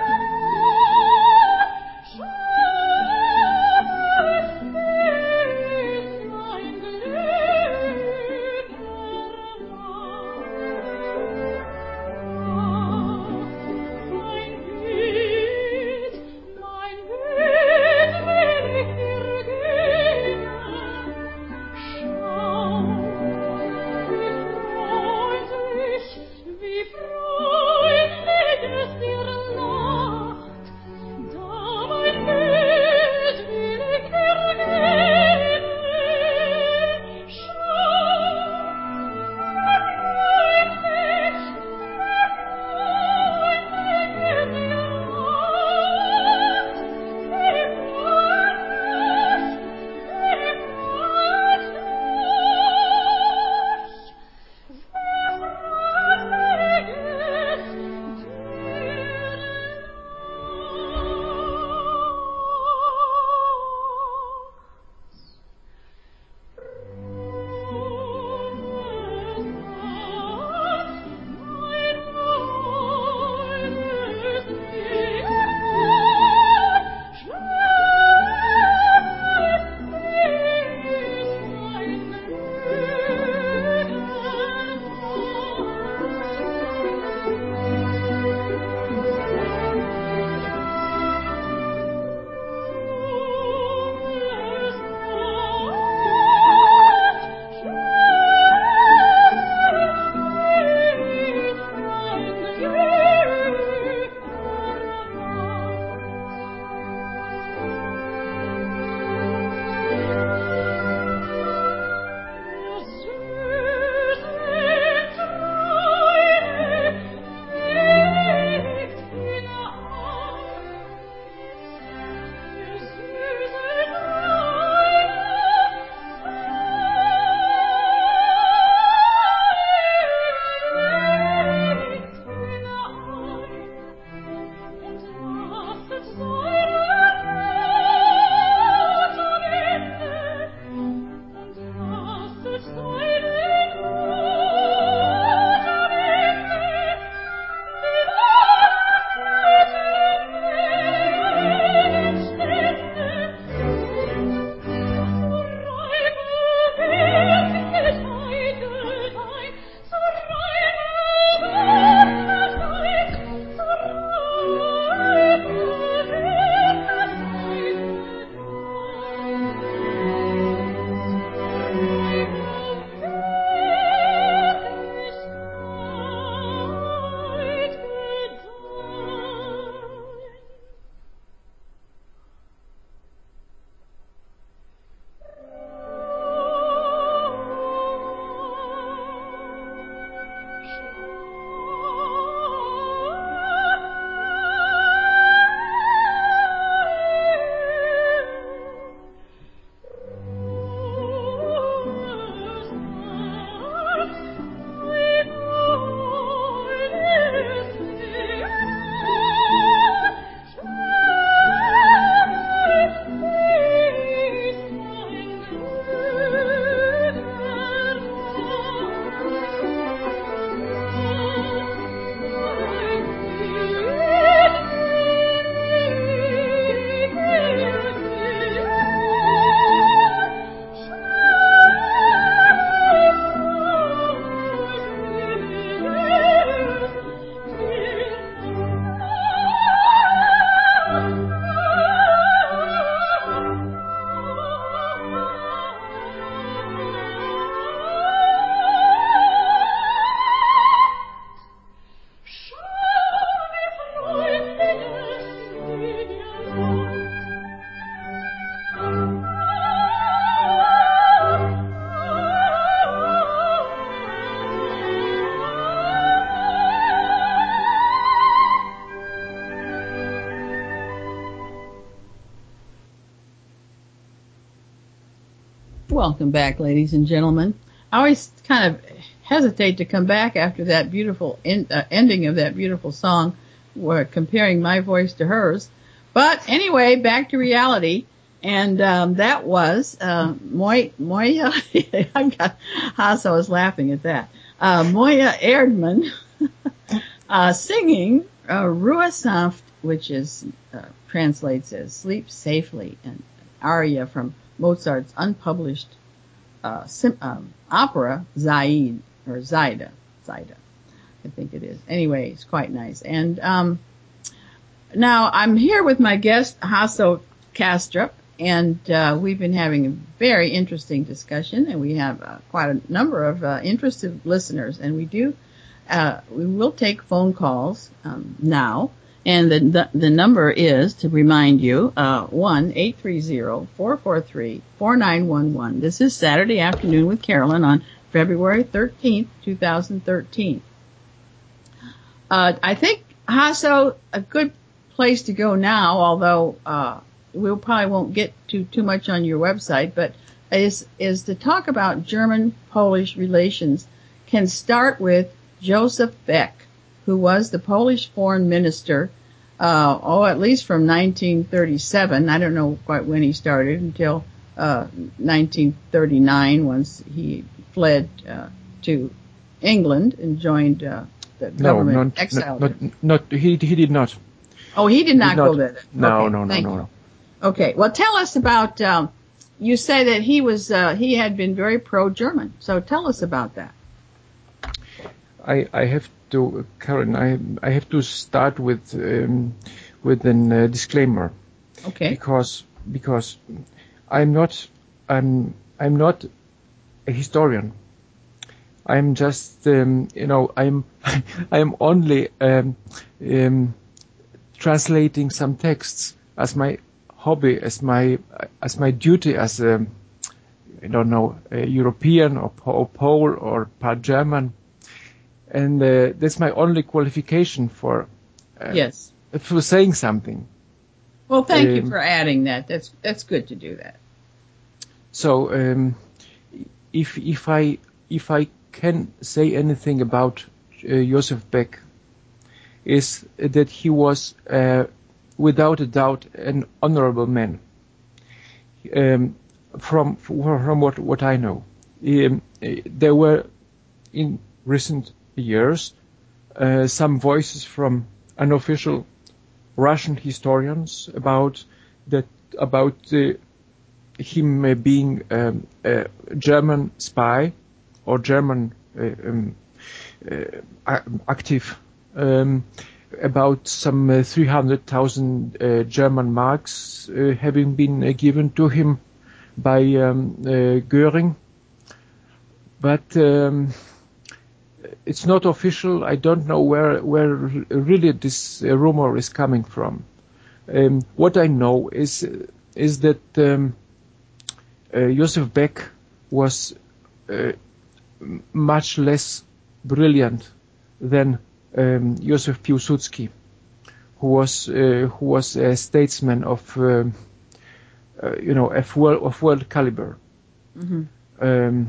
Welcome back, ladies and gentlemen. I always kind of hesitate to come back after that beautiful in, uh, ending of that beautiful song, where comparing my voice to hers. But anyway, back to reality. And um, that was uh, Moya, Moya I've got, Hasso was laughing at that. Uh, Moya Erdmann uh, singing uh, Ruhe sanft, which is uh, translates as Sleep Safely, an aria from Mozart's unpublished uh, sim, um, opera Zaid, or Zaida, Zaida, I think it is. Anyway, it's quite nice. And um, now I'm here with my guest, Hasso Kastrup, and uh, we've been having a very interesting discussion, and we have uh, quite a number of uh, interested listeners, and we do, uh, we will take phone calls um, now, and the, the the number is, to remind you, uh, one eight three zero, four four three, four nine one one. This is Saturday Afternoon with Carolyn on February thirteenth, two thousand thirteen. Uh, I think, Hasso, a good place to go now, although uh, we probably won't get to too much on your website, but is is to talk about German-Polish relations, can start with Joseph Beck, who was the Polish foreign minister, uh, oh, at least from nineteen thirty-seven. I don't know quite when he started, until uh, nineteen thirty-nine, once he fled uh, to England and joined uh, the government no, not, exile. Not, not, not, he, he did not. Oh, he did not, did not go there. No, okay, no, no, thank no, you. no. Okay, well, tell us about. Um, you say that he was uh, he had been very pro-German. So tell us about that. I, I have to, Karen. I I have to start with um, with an uh, disclaimer. Okay. Because because I'm not I'm I'm not a historian. I'm just um, you know I'm I'm only um, um, translating some texts as my hobby, as my as my duty as a, I don't know, a European or, or Pole or part German, and uh, that's my only qualification for uh, yes for saying something. Well, thank um, you for adding that. That's that's good to do that. So um, if if I if I can say anything about uh, Joseph Beck, is that he was uh, without a doubt an honorable man. Um, from from what what I know, um, there were in recent years uh, some voices from unofficial Russian historians about that about uh, him uh, being um, a German spy or German uh, um, uh, active, um, about some uh, three hundred thousand uh, German marks uh, having been uh, given to him by um, uh, Göring. But um, it's not official. I don't know where where really this uh, rumor is coming from. Um, what I know is is that um, uh, Joseph Beck was uh, much less brilliant than um, Joseph Piłsudski, who was uh, who was a statesman of uh, uh, you know of world of world caliber. Mm-hmm. Um,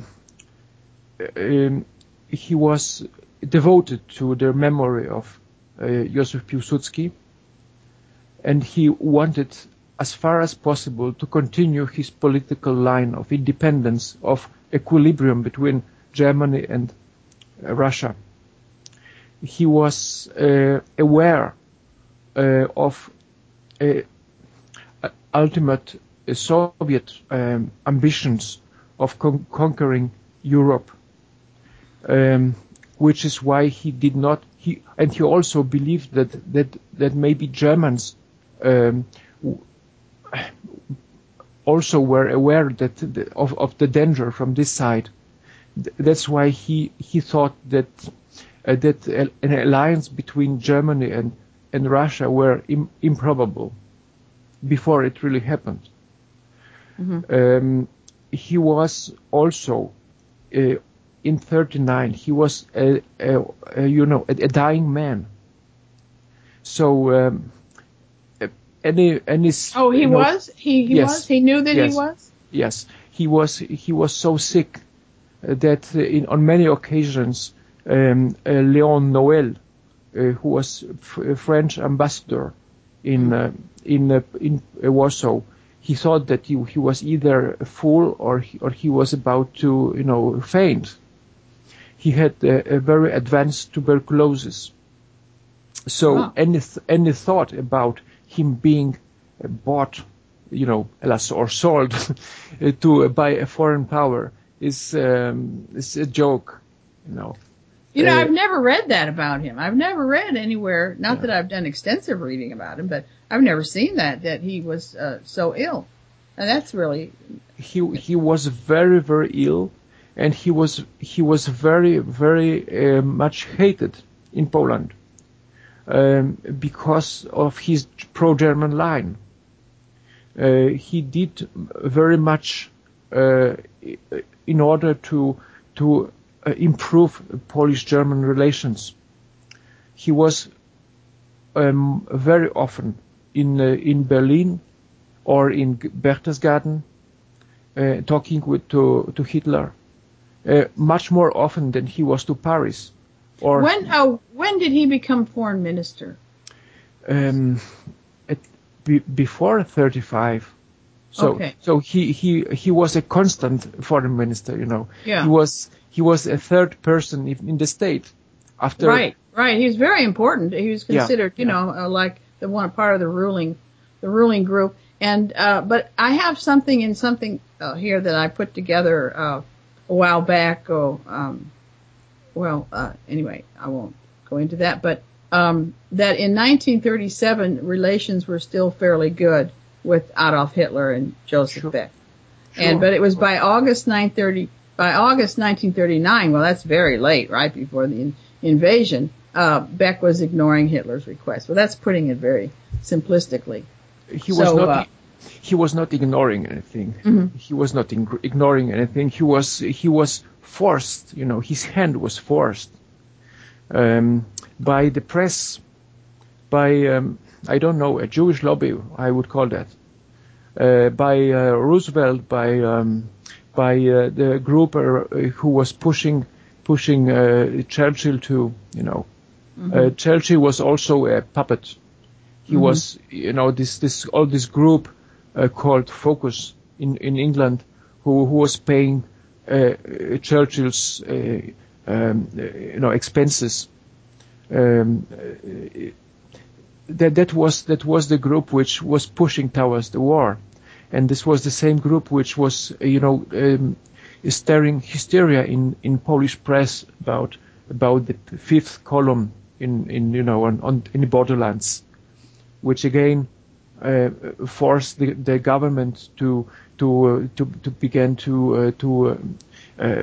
um, he was devoted to the memory of uh, Joseph Piłsudski, and he wanted, as far as possible, to continue his political line of independence, of equilibrium between Germany and uh, Russia. He was uh, aware uh, of uh, ultimate uh, Soviet um, ambitions of con- conquering Europe, um, which is why he did not. He and he also believed that that that maybe Germans um, also were aware that the, of of the danger from this side. That's why he he thought that uh, that an alliance between Germany and and Russia were im- improbable before it really happened. Mm-hmm. Um, he was also uh, in thirty-nine. He was a, a, a you know a, a dying man. So um, any any oh he you know, was he he yes, was he knew that yes, he was yes. he was he was so sick uh, that uh, in, on many occasions um, uh, Léon Noël, uh, who was f- a French ambassador in uh, in uh, in uh, Warsaw, he thought that he, he was either full or he, or he was about to you know faint. He had uh, a very advanced tuberculosis. So wow. any th- any thought about him being uh, bought, you know, alas, or sold to uh, by a foreign power is um, is a joke, you know. You know, Uh, I've never read that about him. I've never read anywhere, not Yeah. that I've done extensive reading about him, but I've never seen that, that he was uh, so ill. And that's really, he he was very very ill, and he was he was very very uh, much hated in Poland um, because of his pro-German line. Uh, he did very much uh, in order to to uh, improve Polish-German relations. He was um, very often in uh, in Berlin or in Berchtesgaden uh, talking with to to Hitler, uh, much more often than he was to Paris. Or when, oh, when did he become foreign minister? um, at, be, before thirty-five. So Okay. so he, he he was a constant foreign minister, you know. Yeah. He was he was a third person in, in the state. After Right, right. He was very important. He was Yeah, considered, you yeah. know, uh, like the one part of the ruling, the ruling group. And uh, but I have something in something uh, here that I put together uh, a while back. Oh, um, well, uh, anyway, I won't go into that. But um, that in nineteen thirty-seven, relations were still fairly good with Adolf Hitler and Joseph Sure. Beck. Sure. And but it was by August nine thirty, by August nineteen thirty-nine. Well, that's very late, right before the in, invasion. Uh, Beck was ignoring Hitler's request. Well, that's putting it very simplistically. he was So, not uh, he was not ignoring anything. Mhm. He was not ing- ignoring anything. He was he was forced. You know, his hand was forced um, by the press, by um, I don't know, a Jewish lobby, I would call that, uh, by uh, Roosevelt, by um, by uh, the group uh, who was pushing pushing uh, Churchill to, you know, uh, Churchill was also a puppet. He Mhm. was, you know, this this all this group uh, called Focus in in England, who who was paying uh, Churchill's uh, um, uh, you know expenses. Um, uh, that that was that was the group which was pushing towards the war, and this was the same group which was, you know, um, stirring hysteria in in Polish press about about the fifth column in in you know on, on in the borderlands, which again uh, forced the, the government to to uh, to to begin to uh, to uh, uh,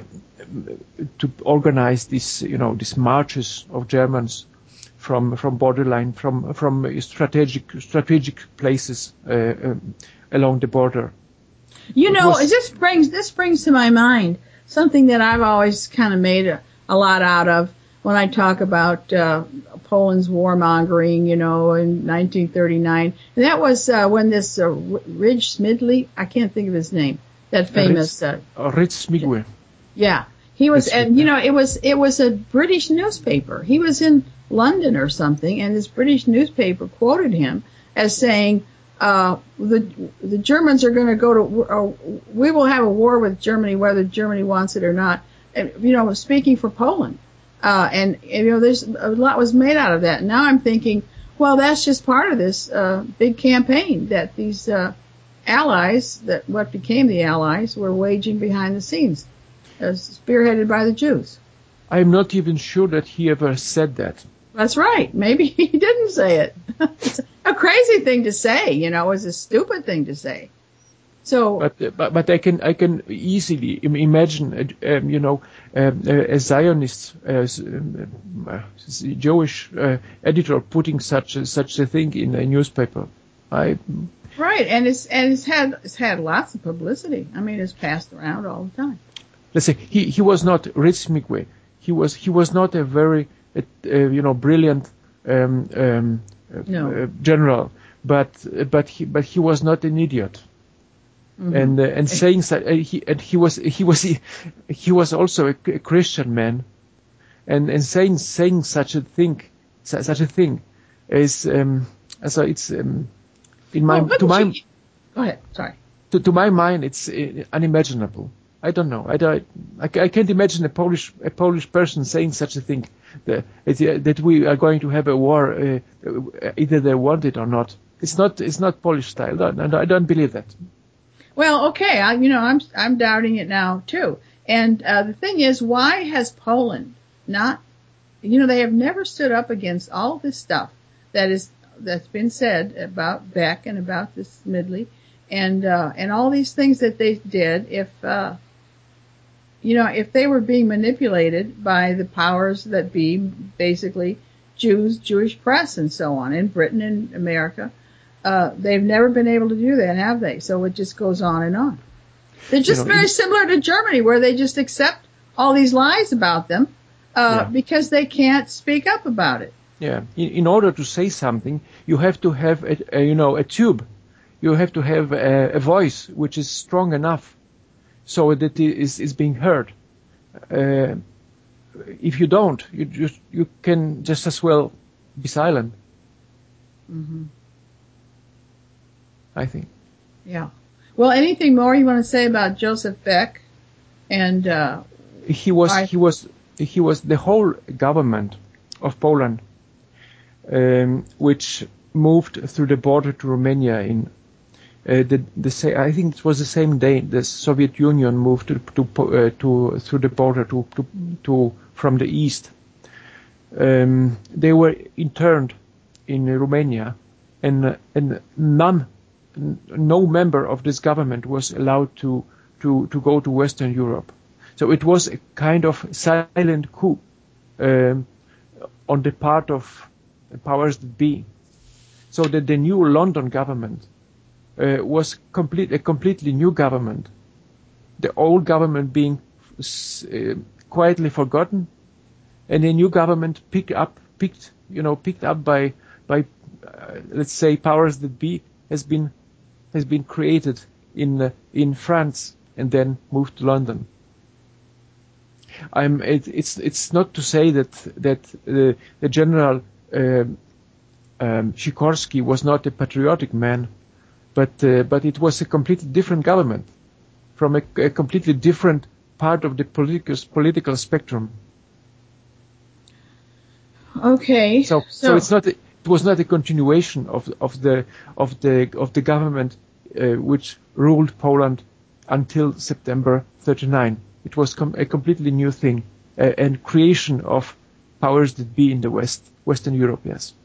to organize these, you know, these marches of Germans from from borderline, from from strategic strategic places uh, um, along the border. You It know, was- this brings this brings to my mind something that I've always kind of made a, a lot out of when I talk about uh, Poland's warmongering, you know, in nineteen thirty-nine. And that was uh, when this uh, Ridge Smidley, I can't think of his name, that famous, uh, Uh, Ritz Smigwe. yeah, he was, That's- and you know, it was it was a British newspaper. He was in London or something, and this British newspaper quoted him as saying, uh, the the Germans are going to go to, uh, we will have a war with Germany whether Germany wants it or not. And, you know, speaking for Poland. Uh, and, and, you know, there's a lot was made out of that. Now I'm thinking, well, that's just part of this, uh, big campaign that these, uh, allies, that what became the allies, were waging behind the scenes, as spearheaded by the Jews. I'm not even sure that he ever said that. That's right. Maybe he didn't say it. It's a crazy thing to say, you know, it's a stupid thing to say. So, But uh, but, but I can I can easily im- imagine, uh, um, you know, um, uh, a Zionist, uh, s- um, uh, Jewish uh, editor putting such a, such a thing in a newspaper. I right, and it's and it's had it's had lots of publicity. I mean, it's passed around all the time. let's say he, he was not Ritz Smigwe. He was he was not a very uh, uh, you know brilliant um, um, No. uh, general, but but he but he was not an idiot. mm-hmm. and uh, and saying that uh, he and he was he was he, he was also a, a Christian man, and and saying saying such a thing such a thing is um, so it's um, in my well, to my you, go ahead sorry to, to my mind it's uh, unimaginable. I don't know. I, don't, I, I can't imagine a Polish a Polish person saying such a thing that, that we are going to have a war, uh, either they want it or not. It's not. It's not Polish style. I, I don't believe that. Well, okay. I, you know, I'm I'm doubting it now too. And uh, the thing is, why has Poland not? You know, they have never stood up against all this stuff that is that's been said about Beck and about this Smidley, and uh, and all these things that they did. If uh, you know, if they were being manipulated by the powers that be, basically Jews, Jewish press, and so on, in Britain and America, uh, they've never been able to do that, have they? So it just goes on and on. They're just you know, very similar to Germany, where they just accept all these lies about them uh, yeah. because they can't speak up about it. Yeah. In, in order to say something, you have to have, a, a, you know, a tube. You have to have a, a voice which is strong enough so that it is, is being heard. Uh, if you don't, you just you can just as well be silent. Mm-hmm. I think. Yeah. Well, anything more you want to say about Joseph Beck? And uh, he was I, he was he was the whole government of Poland, um, which moved through the border to Romania in. Uh, the, the say, I think it was the same day the Soviet Union moved to to, uh, to through the border to to, to from the east. Um, they were interned in Romania, and uh, and none, n- no member of this government was allowed to to to go to Western Europe. So it was a kind of silent coup um, on the part of the powers that be. So that the new London government. Uh, was complete a completely new government, the old government being uh, quietly forgotten, and a new government picked up, picked you know, picked up by by uh, let's say powers that be has been has been created in uh, in France and then moved to London. I'm it, it's it's not to say that that uh, the General uh, um, Sikorski was not a patriotic man. But uh, but it was a completely different government, from a, a completely different part of the political political spectrum. Okay. So so, so it's not a, it was not a continuation of of the of the of the government uh, which ruled Poland until September thirty-nine. It was com- a completely new thing, uh, and creation of powers that be in the West, Western Europe. Yes.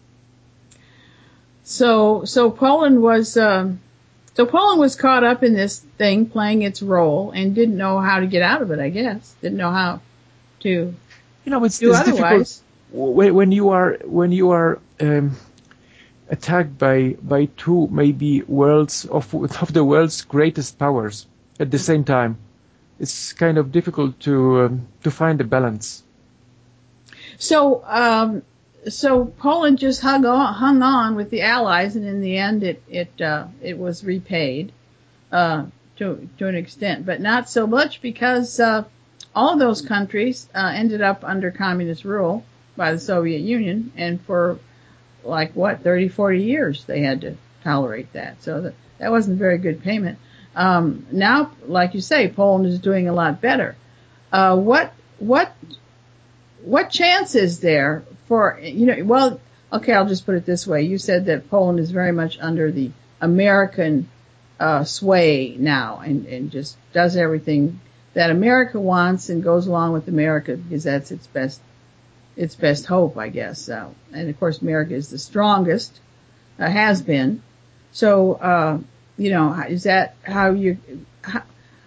So, so Poland was, um, so Poland was caught up in this thing, playing its role, and didn't know how to get out of it. I guess didn't know how to. You know, it's, do it's otherwise. difficult when, when you are when you are um, attacked by by two maybe worlds of of the world's greatest powers at the same time. It's kind of difficult to um, to find a balance. So. Um, So Poland just hung on, hung on with the Allies, and in the end, it it uh, it was repaid uh, to to an extent, but not so much because uh, all of those countries uh, ended up under communist rule by the Soviet Union, and for like what thirty, forty years they had to tolerate that. So that that wasn't very good payment. Um, now, like you say, Poland is doing a lot better. Uh, what what what chance is there? For, you know, well, okay, I'll just put it this way. You said that Poland is very much under the American uh, sway now and, and just does everything that America wants and goes along with America because that's its best its best hope, I guess. So, and, of course, America is the strongest, uh, has been. So, uh, you know, is that how you how,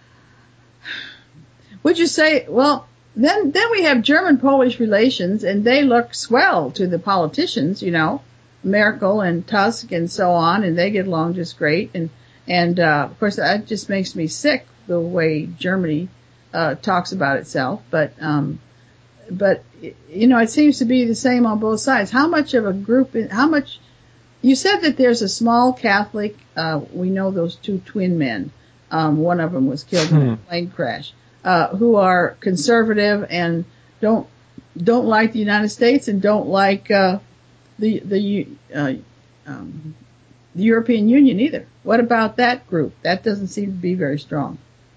would you say, well, Then, then we have German-Polish relations, and they look swell to the politicians, you know, Merkel and Tusk and so on, and they get along just great. And, and, uh, of course, that just makes me sick, the way Germany, uh, talks about itself. But, um, but, you know, it seems to be the same on both sides. How much of a group, how much, you said that there's a small Catholic, uh, we know those two twin men, um, one of them was killed in a plane crash, uh, who are conservative and don't, don't like the United States and don't like, uh, the, the, uh, um, the European Union either. What about that group? That doesn't seem to be very strong.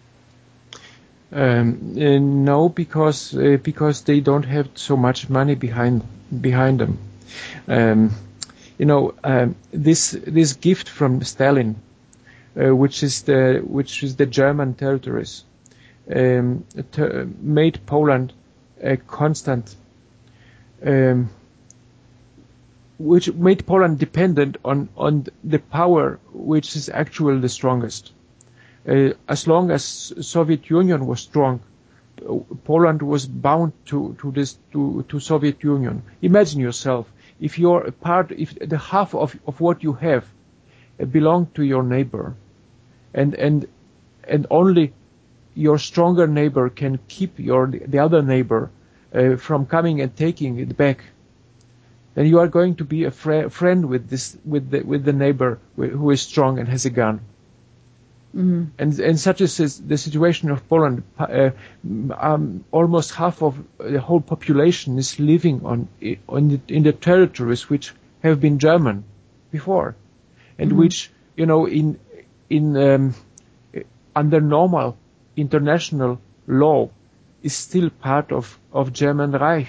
Um, uh, no, because uh, because they don't have so much money behind behind them. Um, you know, um, this this gift from Stalin, uh, which is the which is the German territories, um, ter- made Poland a constant, um, which made Poland dependent on on the power which is actually the strongest. Uh, as long as Soviet Union was strong, uh, Poland was bound to to this to to Soviet Union. Imagine yourself if you're a part, if the half of of what you have uh, belong to your neighbor, and and and only your stronger neighbor can keep your the other neighbor uh, from coming and taking it back. Then you are going to be a fr- friend with this with the with the neighbor who is strong and has a gun. Mm-hmm. And, and such is the situation of Poland. Uh, um, almost half of the whole population is living on, on the, in the territories which have been German before, and mm-hmm. which, you know, in in um, under normal international law is still part of of German Reich.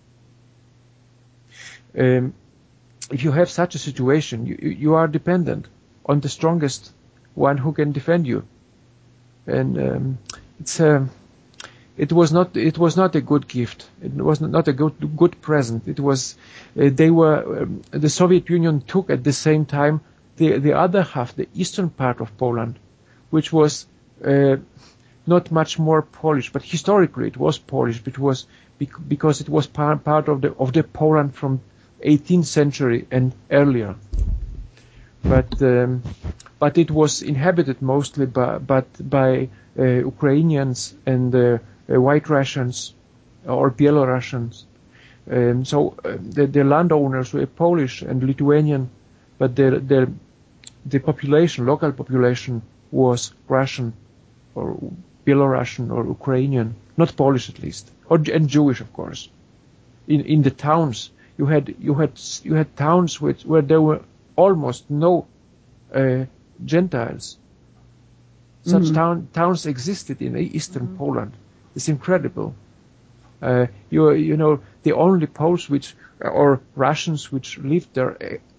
Um, if you have such a situation, you, you are dependent on the strongest one who can defend you, and um, it's a, it was not it was not a good gift. It was not a good good present. It was uh, they were um, the Soviet Union took at the same time the the other half, the eastern part of Poland, which was uh, not much more Polish, but historically it was Polish. It was bec- because it was part part of the of the Poland from eighteenth century and earlier, but. Um, But it was inhabited mostly by, but by uh, Ukrainians and uh, uh, White Russians or Belarusians. Um, so uh, the, the landowners were Polish and Lithuanian, but the, the the population, local population, was Russian or Belarusian or Ukrainian, not Polish at least, or and Jewish, of course. In in the towns, you had you had you had towns which where there were almost no uh, Gentiles. Such mm-hmm. town, towns existed in eastern mm-hmm. Poland. It's incredible. Uh, you you know the only Poles which or Russians which lived there,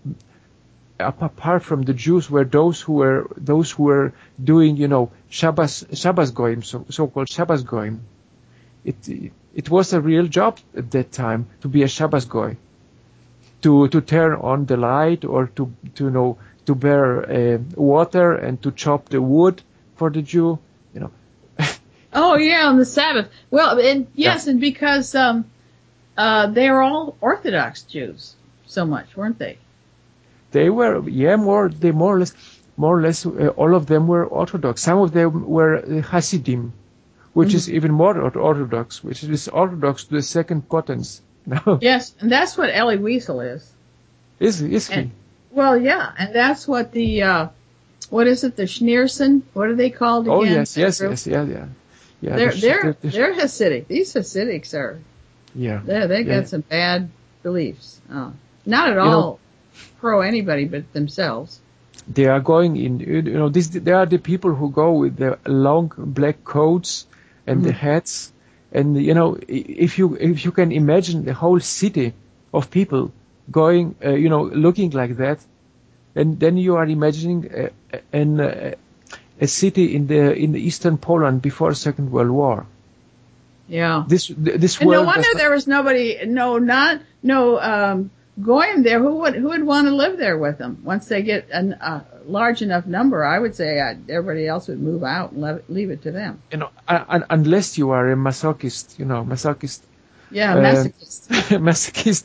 uh, apart from the Jews, were those who were those who were doing you know Shabbos Shabbos goyim, so so-called Shabbos goyim. It it was a real job at that time to be a Shabbos goy, to to turn on the light or to to you know. to bear uh, water and to chop the wood for the Jew, you know. Oh yeah, on the Sabbath. Well, and yes, yeah. and because um, uh, they were all Orthodox Jews, so much, weren't they? They were, yeah, more. They more or less, more or less, uh, all of them were Orthodox. Some of them were uh, Hasidim, which mm-hmm. is even more Orthodox, which is Orthodox to the second potence. No. Yes, and that's what Elie Wiesel is. Is is he? And, well, yeah, and that's what the, uh, what is it, the Schneerson? What are they called again? Oh, yes, yes, yes, yeah, yeah. yeah they're, the, they're, the, they're Hasidic. These Hasidics are, yeah, they they got yeah. some bad beliefs. Oh, not at all you know, pro anybody but themselves. They are going in, you know, this, they are the people who go with the long black coats and mm-hmm. the hats. And, you know, if you, if you can imagine the whole city of people going, uh, you know, looking like that, and then you are imagining a, an, a, a city in the in the eastern Poland before Second World War. Yeah. This this and world. No wonder there was nobody, no, not no um, Goyim there. Who would who would want to live there with them? Once they get an, a large enough number, I would say uh, everybody else would move out and let, leave it to them. You know, uh, unless you are a masochist, you know, masochist. Yeah, masochist. Uh, masochist,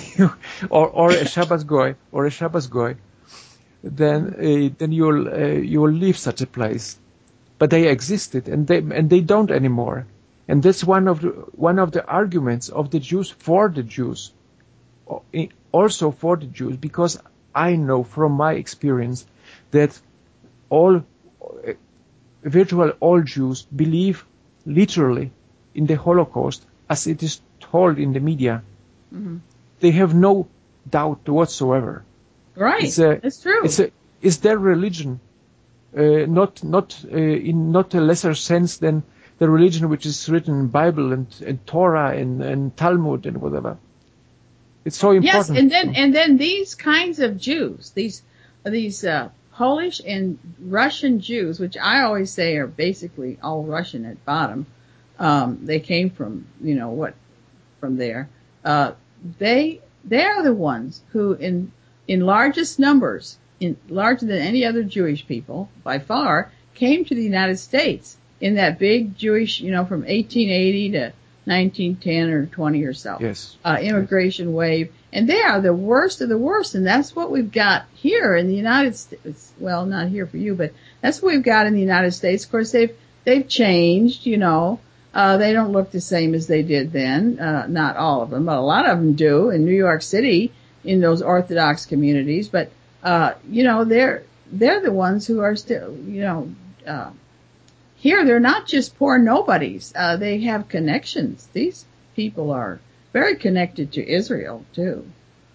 or or a Shabbos goy, or a Shabbos goy, then uh, then you'll uh, you'll leave such a place. But they existed, and they and they don't anymore, and that's one of the one of the arguments of the Jews for the Jews, also for the Jews, because I know from my experience that all, virtually all Jews believe literally in the Holocaust as it is told in the media. Mm-hmm. They have no doubt whatsoever. Right, it's, a, it's true. It's, a, it's their religion, uh, not not uh, in not a lesser sense than the religion which is written in Bible and, and Torah and, and Talmud and whatever. It's so important. Yes, and then and then these kinds of Jews, these these uh, Polish and Russian Jews, which I always say are basically all Russian at bottom. Um, they came from you know what from there. Uh, they they are the ones who in in largest numbers, in larger than any other Jewish people by far, came to the United States in that big Jewish, you know, from eighteen eighty to nineteen ten or twenty or so. Yes. Uh, immigration yes. wave. And they are the worst of the worst. And that's what we've got here in the United States. Well, not here for you, but that's what we've got in the United States. Of course, they've, they've changed, you know. Uh, they don't look the same as they did then. Uh, not all of them, but a lot of them do in New York City in those Orthodox communities. But, uh, you know, they're, they're the ones who are still, you know, uh, here, they're not just poor nobodies. Uh, they have connections. These people are very connected to Israel, too.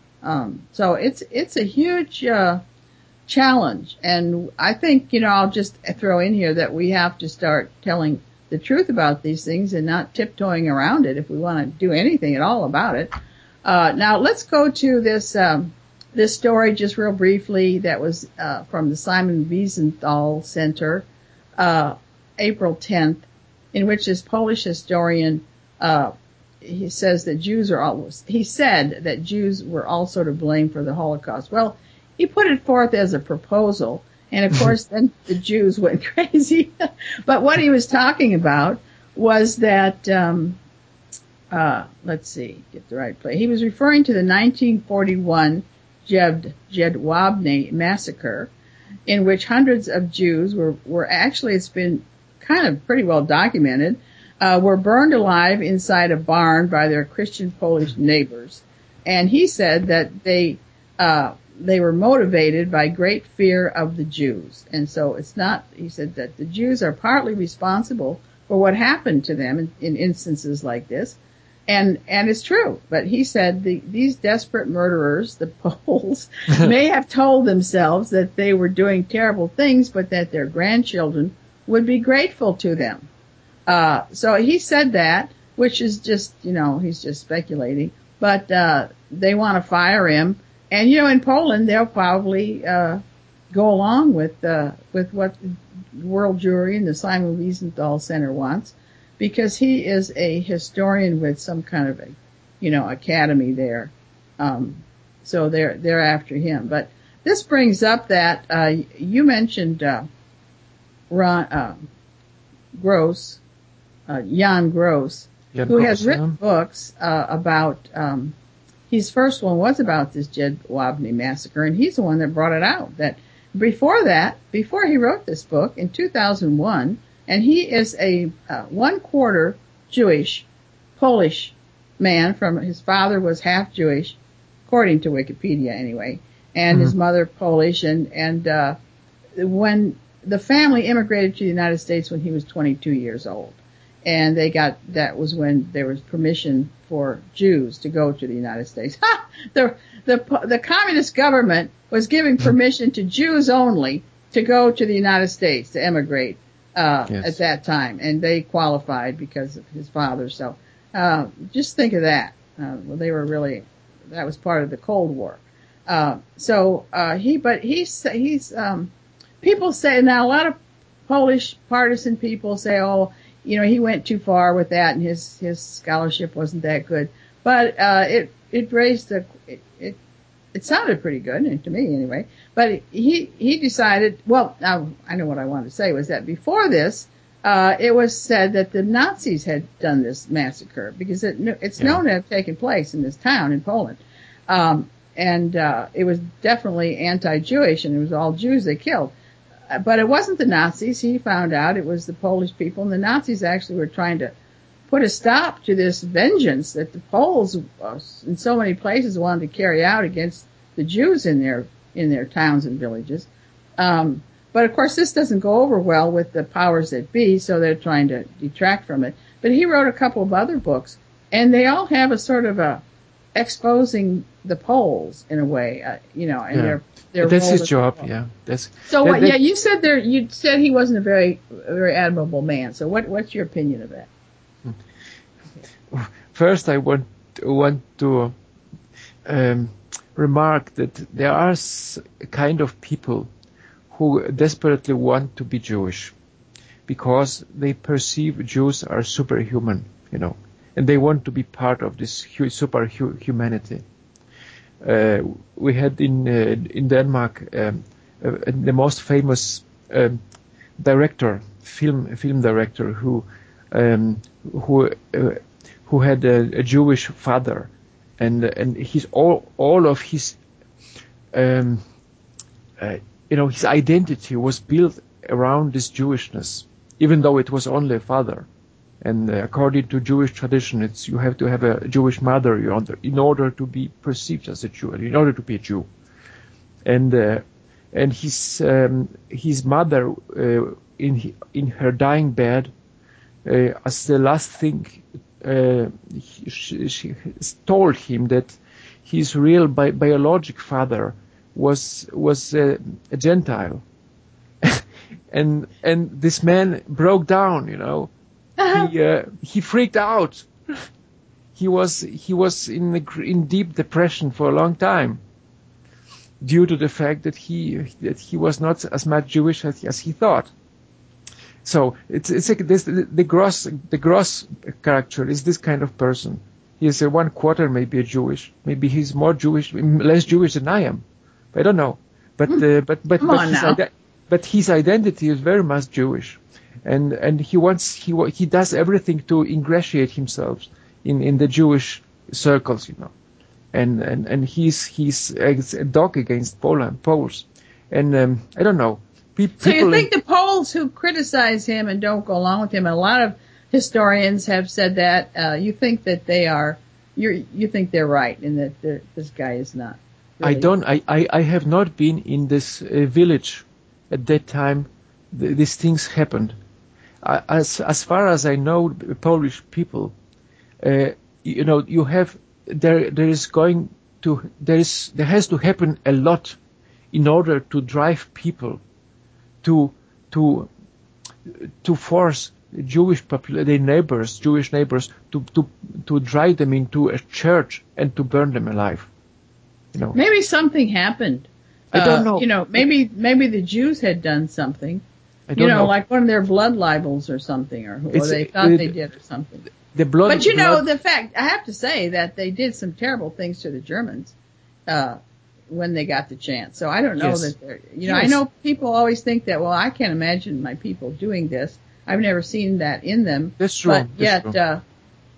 Um, so it's, it's a huge, uh, challenge. And I think, you know, I'll just throw in here that we have to start telling the truth about these things and not tiptoeing around it if we want to do anything at all about it. Uh, now let's go to this, um, this story just real briefly that was, uh, from the Simon Wiesenthal Center, uh, April tenth, in which this Polish historian, uh, he says that Jews are all, he said that Jews were also to blame for the Holocaust. Well, he put it forth as a proposal, and of course then the Jews went crazy. But what he was talking about was that, um, uh, let's see, get the right place. He was referring to the nineteen forty-one Jed, Jedwabne massacre, in which hundreds of Jews were, were actually, it's been kind of pretty well documented, uh, were burned alive inside a barn by their Christian Polish neighbors. And he said that they, uh, they were motivated by great fear of the Jews. And so it's not, he said that the Jews are partly responsible for what happened to them in, in instances like this. And, and it's true. But he said the, these desperate murderers, the Poles, may have told themselves that they were doing terrible things, but that their grandchildren would be grateful to them. Uh, so he said that, which is just, you know, he's just speculating, but, uh, they want to fire him. And, you know, in Poland, they'll probably, uh, go along with, uh, with what the World Jewry and the Simon Wiesenthal Center wants, because he is a historian with some kind of a, you know, academy there. Um, so they're, they're after him. But this brings up that, uh, you mentioned, uh, Ron, uh, Gross, uh, Jan Gross, Jan who Gross, has written yeah. books, uh, about, um, his first one was about this Jedwabne massacre, and he's the one that brought it out. That before that, before he wrote this book in two thousand one, and he is a, uh, one quarter Jewish, Polish man from, his father was half Jewish, according to Wikipedia anyway, and mm-hmm. his mother Polish, and, and, uh, when, the family immigrated to the United States when he was twenty-two years old. And they got, that was when there was permission for Jews to go to the United States. Ha! The, the, the communist government was giving permission to Jews only to go to the United States, to immigrate, uh, yes. at that time. And they qualified because of his father. So, uh, just think of that. Uh, well, they were really, that was part of the Cold War. Uh, so, uh, he, but he's, he's, um, people say, now a lot of Polish partisan people say, oh, you know, he went too far with that and his, his scholarship wasn't that good. But, uh, it, it raised the, it, it, it sounded pretty good to me anyway. But he, he decided, well, now I know what I wanted to say was that before this, uh, it was said that the Nazis had done this massacre because it, it's known yeah. to have taken place in this town in Poland. Um, and, uh, it was definitely anti-Jewish and it was all Jews they killed. But it wasn't the Nazis. He found out it was the Polish people, and the Nazis actually were trying to put a stop to this vengeance that the Poles uh, in so many places wanted to carry out against the Jews in their in their towns and villages. Um, but of course, this doesn't go over well with the powers that be, so they're trying to detract from it. But he wrote a couple of other books, and they all have a sort of a exposing the Poles in a way, uh, you know, and yeah. their their That's role his as job. well. Yeah, that's So that, what? that, Yeah, you said there. You said he wasn't a very a very admirable man. So what? What's your opinion of that? First, I want want to um, remark that there are s- kind of people who desperately want to be Jewish because they perceive Jews are superhuman, you know, and they want to be part of this hu- superhumanity. Uh, we had in uh, in Denmark um, uh, the most famous um, director, film film director, who um, who uh, who had a, a Jewish father, and and his all all of his um, uh, you know his identity was built around this Jewishness, even though it was only a father. And uh, according to Jewish tradition, it's you have to have a Jewish mother in order to be perceived as a Jew, in order to be a Jew. And uh, and his um, his mother uh, in in her dying bed, uh, as the last thing, uh, he, she, she told him that his real bi- biologic father was was uh, a Gentile, and and this man broke down, you know. He uh, he freaked out. He was he was in a, in deep depression for a long time, due to the fact that he that he was not as much Jewish as, as he thought. So it's it's like this the gross the gross character is this kind of person. He is a one quarter maybe a Jewish, maybe he's more Jewish, less Jewish than I am. I don't know, but uh, but but Come but on his, now. ide- but his identity is very much Jewish. And and he wants he he does everything to ingratiate himself in, in the Jewish circles, you know, and and, and he's he's a dog against Poland Poles, and um, I don't know. Pe- So you people think the Poles who criticize him and don't go along with him, and a lot of historians have said that, uh, you think that they are, you you think they're right, and that they're- this guy is not. I Really. don't I, I, I have not been in this uh, village at that time. Th- these things happened. I, as as far as I know, Polish people, uh, you know, you have there there is going to there is there has to happen a lot in order to drive people to to to force Jewish popul- their neighbors, Jewish neighbors, to to to drive them into a church and to burn them alive. You know, Maybe something happened. I don't Uh, know. You know, maybe maybe the Jews had done something. I don't You know, know. like one of their blood libels or something, or, or It's- they thought it- they did or something. The blood. But you know, blood- the fact, I have to say that they did some terrible things to the Germans, uh, when they got the chance. So I don't know Yes. that they're, you know, I Yes. know people always think that, well, I can't imagine my people doing this. I've never seen that in them. That's true. But That's yet, true. uh,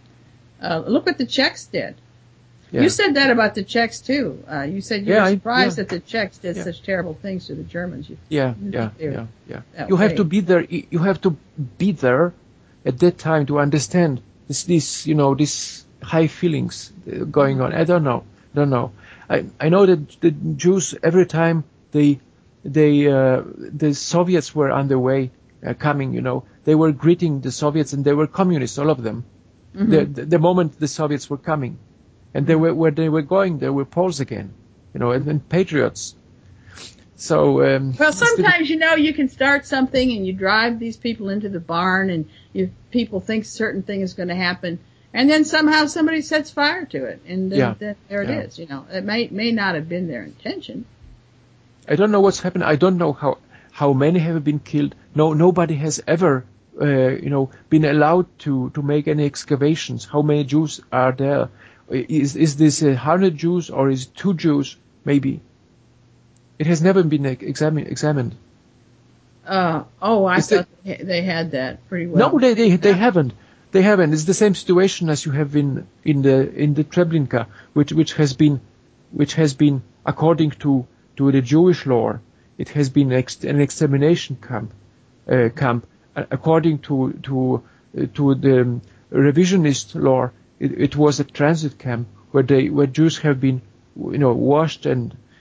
uh, look what the Czechs did. Yeah. You said that about the Czechs too. Uh, you said you Yeah, were I- surprised yeah. that the Czechs did Yeah. such terrible things to the Germans. You, Yeah, you yeah, think they were yeah, yeah. that You have way. to be there. You have to be there at that time to understand this, this, you know, these high feelings uh, going on. I don't know, don't know. I I know that the Jews every time they they uh, the Soviets were on their way uh, coming, you know, they were greeting the Soviets and they were communists, all of them. Mhm. The, the the moment the Soviets were coming, and they were where they were going, they were Poles again, you know, and, and patriots. So um, Well, it's the- sometimes, you know, you can start something and you drive these people into the barn and you, people think certain thing is going to happen. And then somehow somebody sets fire to it. And then, Yeah. then there it Yeah. is. You know, it may, may not have been their intention. I don't know what's happened. I don't know how, how many have been killed. No, nobody has ever, uh, you know, been allowed to, to make any excavations. How many Jews are there? Is, is this a hundred Jews or is it two Jews? Maybe. It has never been examined. examined. Uh, oh, I Is thought they they had that pretty well. No, they, they, they haven't. They haven't. It's the same situation as you have in, in the, in the Treblinka, which, which has been, which has been, according to, to the Jewish law, it has been ex- an extermination camp, uh, camp. Uh, according to, to, uh, to the revisionist law, it, it was a transit camp where they, where Jews have been, you know, washed and,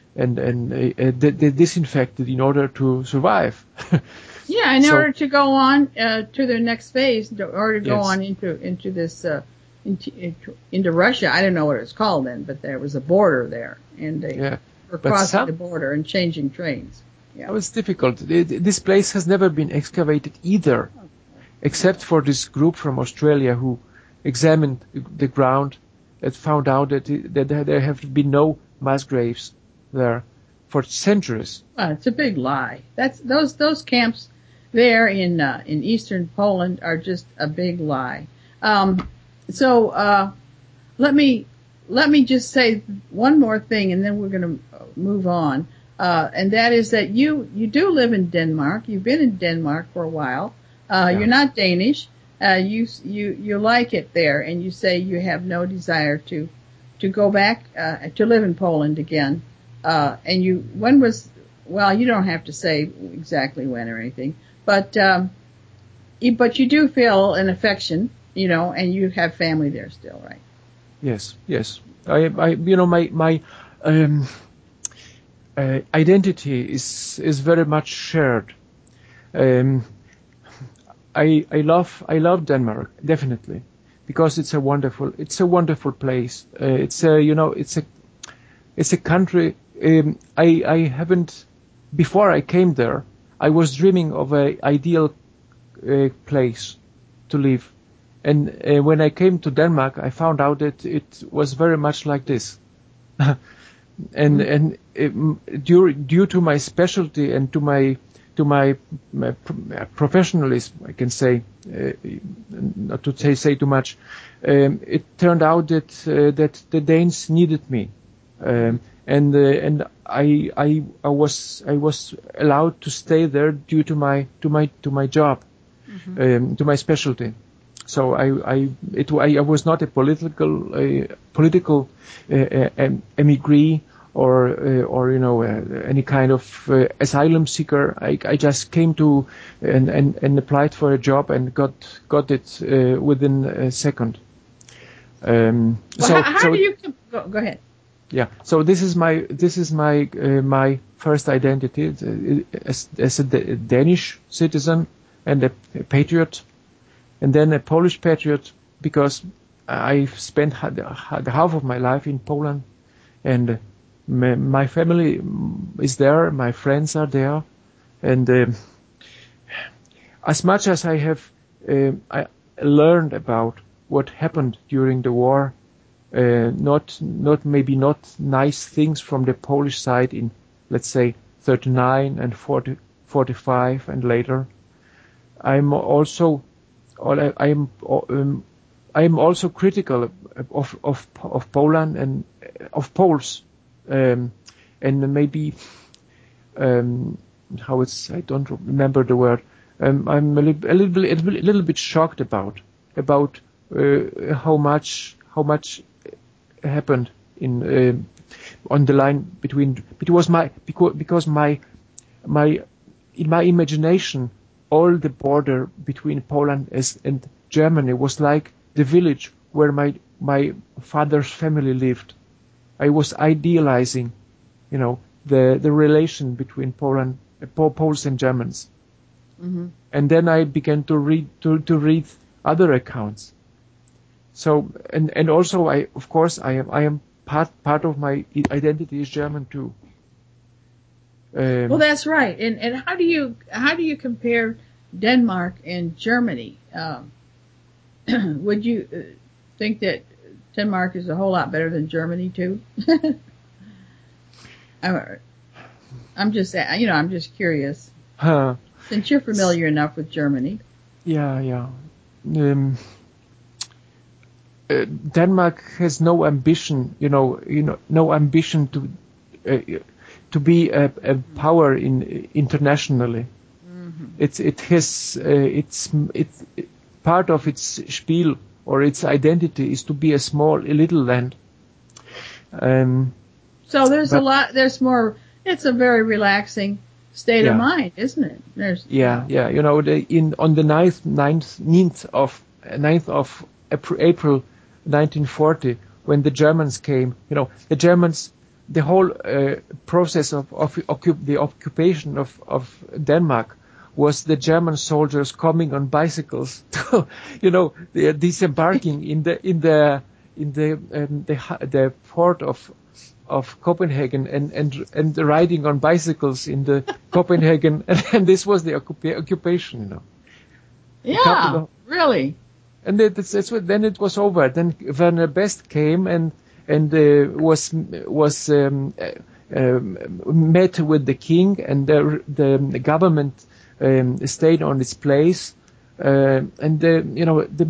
and and uh, they, they disinfected in order to survive. Yeah, in So- order to go on uh, to their next phase, in order to go Yes. on into into this uh, into, into into Russia. I don't know what it was called then, but there was a border there, and they Yeah. were But crossing some- the border and changing trains. Yeah. It was difficult. It- This place has never been excavated either, except for this group from Australia who examined the ground and found out that, it, that there have been no mass graves there for centuries. Well, it's a big lie. That's those those camps there in uh, in eastern Poland are just a big lie. Um, so uh, let me let me just say one more thing, and then we're going to move on. Uh, and that is that you you do live in Denmark. You've been in Denmark for a while. Uh, Yeah. You're not Danish. Uh, you you you like it there, and you say you have no desire to to go back uh, to live in Poland again. Uh, and you when was well, you don't have to say exactly when or anything, but um, you, but you do feel an affection, you know, and you have family there still, right? Yes, yes. I, I you know, my my um, uh, identity is is very much shared. Um, I I love I love Denmark definitely because it's a wonderful it's a wonderful place. Uh, it's a you know it's a it's a country. Um, I I haven't before I came there. I was dreaming of a ideal uh, place to live, and uh, when I came to Denmark, I found out that it was very much like this. and Mm. and um, due due to my specialty and to my to my, my pro- professionalism, I can say, uh, not to say say too much. Um, it turned out that uh, that the Danes needed me, um, and uh, and I I I was I was allowed to stay there due to my to my to my job, um, to my specialty. So I I it I, I was not a political uh, political uh, uh, emigree or uh, or you know uh, any kind of uh, asylum seeker. I, I just came to and, and and applied for a job and got got it uh, within a second. Um, Well, so how, how so do you go, go ahead? yeah. So this is my this is my uh, my first identity uh, as, as a D- Danish citizen and a, a patriot, and then a Polish patriot because I've spent ha- the half of my life in Poland, and my, my family is there, my friends are there, and uh, as much as I have uh, I learned about what happened during the war. Uh, not, not maybe not nice things from the Polish side in, let's say, thirty-nine and forty, forty-five and later. I'm also, I'm, um, I'm also critical of of of Poland and of Poles, um, and maybe um, how it's I don't remember the word. Um, I'm a little, a little, a little, a little bit shocked about about uh, how much how much happened in uh, on the line between because my because because my my in my imagination all the border between Poland and Germany was like the village where my my father's family lived. I was idealizing, you know, the the relation between Poland, uh, Poles and Germans. Mm-hmm. And then I began to read to, to read other accounts. So and and also I of course I am I am part part of my identity is German too. Um, Well, that's right. And and how do you how do you compare Denmark and Germany? Um, would you uh, think that Denmark is a whole lot better than Germany too? I'm, I'm just you know I'm just curious huh, since you're familiar enough with Germany. yeah, yeah. Um, uh, Denmark has no ambition, you know, you know, no ambition to uh, to be a, a power in internationally. Mm-hmm. It's it has uh, it's it's it, part of its spiel or its identity is to be a small, a little land. Um, So there's but, a lot. There's more. It's a very relaxing state yeah. of mind, isn't it? There's Yeah, yeah. You know, the, in on the ninth, ninth, ninth of ninth of April, nineteen forty, when the Germans came, you know, the Germans the whole uh, process of, of occup- the occupation of, of Denmark was the German soldiers coming on bicycles, to, you know, they are disembarking in the in the in the um, the, the port of of Copenhagen and and and riding on bicycles in the Copenhagen, and, and this was the occupa- occupation, you know. Yeah, of, really. And it, it's, it's, then it was over. Then Werner Best came and and uh, was was um, uh, um, met with the king, and the, the government um, stayed on its place, uh, and the, you know the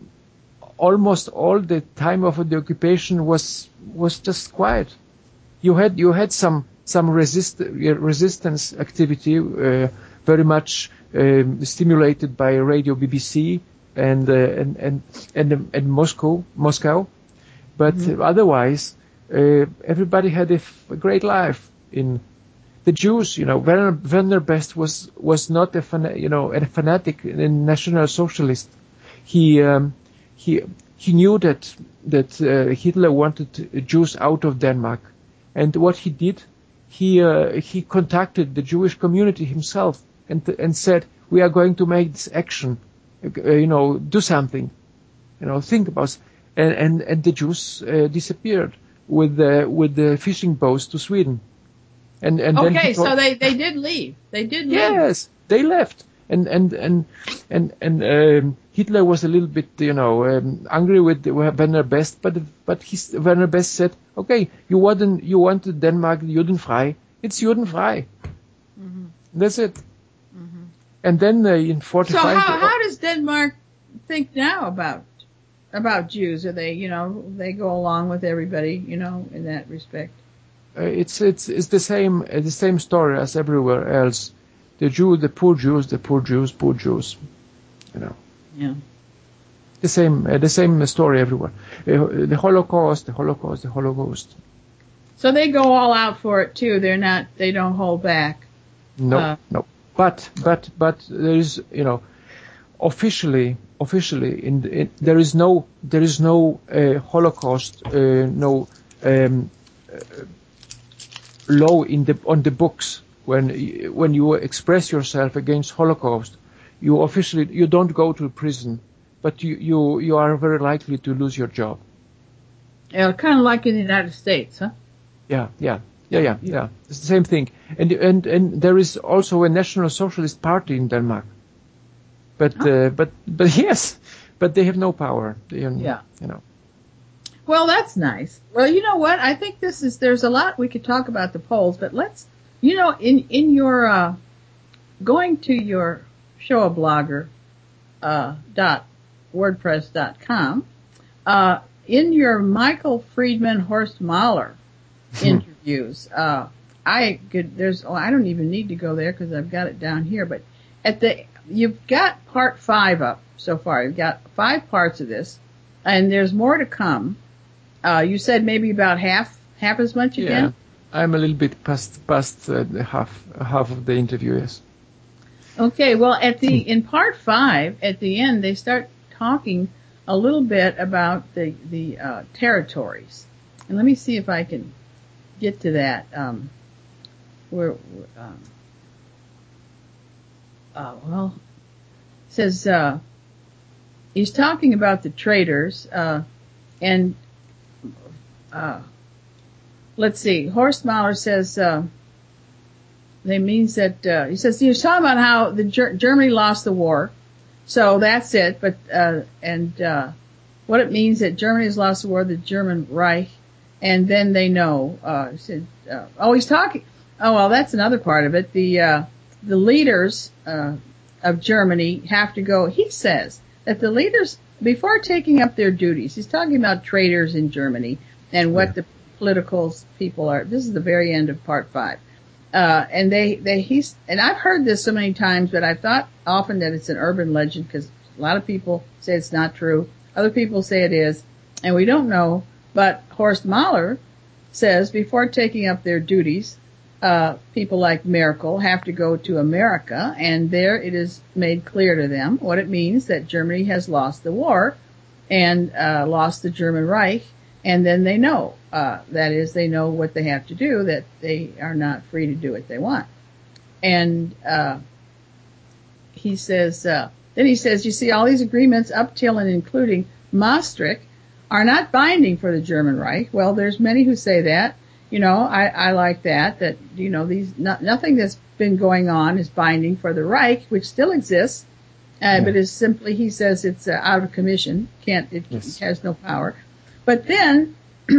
almost all the time of the occupation was was just quiet. You had you had some some resist, resistance activity, uh, very much um, stimulated by Radio B B C and uh, and and and, and Moscow Moscow, but mm-hmm. otherwise uh, everybody had a, f- a great life. In the Jews, you know, Werner, Werner Best was was not a fan, you know a fanatic, a national socialist. He um, he he knew that that uh, Hitler wanted Jews out of Denmark, and what he did, he uh, he contacted the Jewish community himself and and said, we are going to make this action, uh, you know, do something, you know, think about, and and, and the Jews uh, disappeared with the with the fishing boats to Sweden. And, and okay, then he told, so they, they did leave. They did leave. Yes, they left. And and and and and um, Hitler was a little bit, you know, um, angry with Werner Best, but but his, Werner Best said, okay, you wanted you wanted Denmark Judenfrei, it's Judenfrei. Mm-hmm. That's it. Mm-hmm. And then uh, in forty-five. So how how does Denmark think now about about Jews? Are they, you know, they go along with everybody, you know, in that respect? Uh, it's it's it's the same uh, the same story as everywhere else. The Jew, the poor Jews, the poor Jews, poor Jews. You know. Yeah. The same uh, the same story everywhere. Uh, the Holocaust, the Holocaust, the Holocaust. So they go all out for it too. They're not. They don't hold back. No, uh, no. But but but there is, you know, officially officially in, the, in there is no there is no uh, Holocaust uh, no. Um, uh, law in the on the books. When when you express yourself against Holocaust, you officially you don't go to prison, but you you, you are very likely to lose your job. Yeah, kind of like in the United States, huh? Yeah, yeah, yeah, yeah, yeah. It's the same thing. And and and there is also a National Socialist Party in Denmark. But oh. uh, but but yes, but they have no power. They, yeah, you know. Well, that's nice. Well, you know what? I think this is, there's a lot we could talk about the polls, but let's, you know, in, in your, uh, going to your show a blogger, uh, dot wordpress dot com, uh, in your Michael Friedman Horst Mahler interviews, uh, I could, there's, oh, I don't even need to go there because I've got it down here, but at the, you've got part five up so far. You've got five parts of this, and there's more to come. Uh, you said maybe about half, half as much again? Yeah, I'm a little bit past, past uh, the half, half of the interview, yes. Okay, well, at the, in part five, at the end, they start talking a little bit about the, the, uh, territories. And let me see if I can get to that, um, where, um, uh, well, it says, uh, he's talking about the traders, uh, and, Uh, let's see. Horst Mahler says, uh, that means that, uh, he says, he's talking about how the Ger- Germany lost the war. So that's it. But, uh, and, uh, what it means that Germany has lost the war, the German Reich, and then they know, uh, he said, uh, oh, he's talking, oh, well, that's another part of it. The, uh, the leaders, uh, of Germany have to go, he says that the leaders, before taking up their duties, he's talking about traitors in Germany, and what yeah. the political people are. This is the very end of part five. Uh, and they, they, he's, and I've heard this so many times, but I've thought often that it's an urban legend because a lot of people say it's not true. Other people say it is, and we don't know. But Horst Mahler says before taking up their duties, uh, people like Merkel have to go to America, and there it is made clear to them what it means that Germany has lost the war and, uh, lost the German Reich. and then they know, uh, that is, they know what they have to do, that they are not free to do what they want. And, uh, he says, uh, then he says, you see, all these agreements up till and including Maastricht are not binding for the German Reich. Well, there's many who say that. You know, I, I like that, that, you know, these, not, nothing that's been going on is binding for the Reich, which still exists, uh, yeah. but is simply, he says it's uh, out of commission, can't, it, yes. it has no power. But then,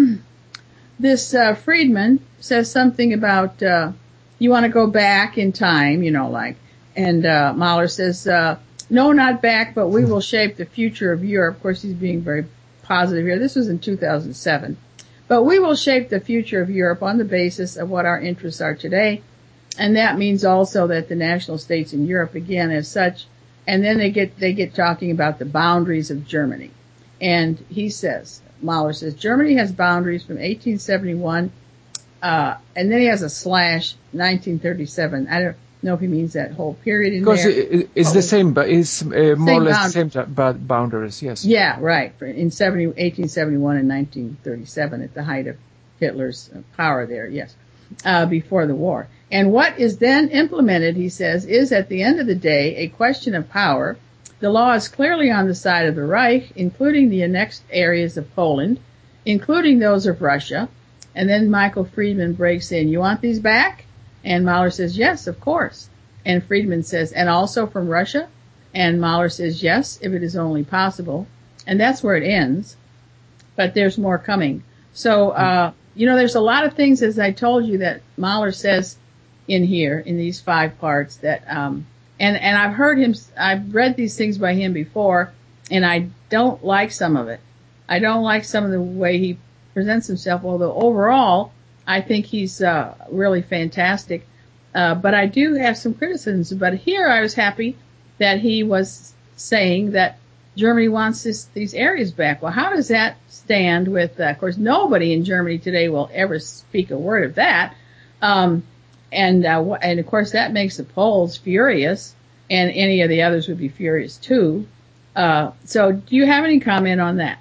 this, uh, Friedman says something about, uh, you want to go back in time, you know, like, and, uh, Mahler says, uh, no, not back, but we will shape the future of Europe. Of course, he's being very positive here. This was in two thousand seven. But we will shape the future of Europe on the basis of what our interests are today. And that means also that the national states in Europe, again, as such, and then they get, they get talking about the boundaries of Germany. And he says, Mahler says, Germany has boundaries from eighteen seventy-one, uh, and then he has a slash, nineteen thirty-seven. I don't know if he means that whole period in because there. Because it's oh, the same, but it's uh, more or less the same boundaries, yes. Yeah, right. In eighteen seventy-one and nineteen thirty-seven, at the height of Hitler's power there, yes, uh, before the war. And what is then implemented, he says, is at the end of the day a question of power. The law is clearly on the side of the Reich, including the annexed areas of Poland, including those of Russia. And then Michael Friedman breaks in, you want these back? And Mahler says, yes, of course. And Friedman says, and also from Russia? And Mahler says, yes, if it is only possible. And that's where it ends. But there's more coming. So, uh, you know, there's a lot of things, as I told you, that Mahler says in here, in these five parts that, um, and, and I've heard him, I've read these things by him before, and I don't like some of it. I don't like some of the way he presents himself, although overall, I think he's, uh, really fantastic. Uh, but I do have some criticisms. But here I was happy that he was saying that Germany wants this, these areas back. Well, how does that stand with, uh, of course, nobody in Germany today will ever speak a word of that. Um, and, uh, and of course that makes the Poles furious, and any of the others would be furious too. Uh, so do you have any comment on that?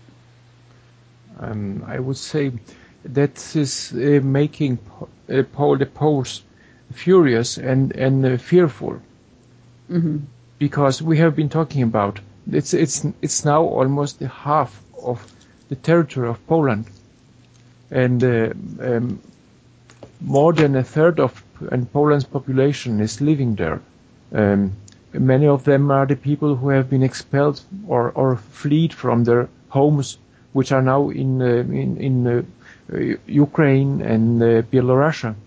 Um, I would say that is uh, making uh, Paul the Poles furious and and uh, fearful, mm-hmm. because we have been talking about it's it's it's now almost half of the territory of Poland, and uh, um, more than a third of and Poland's population is living there. Um, many of them are the people who have been expelled or or fled from their homes, which are now in uh, in in uh, Uh, Ukraine and uh, Belarus. Uh,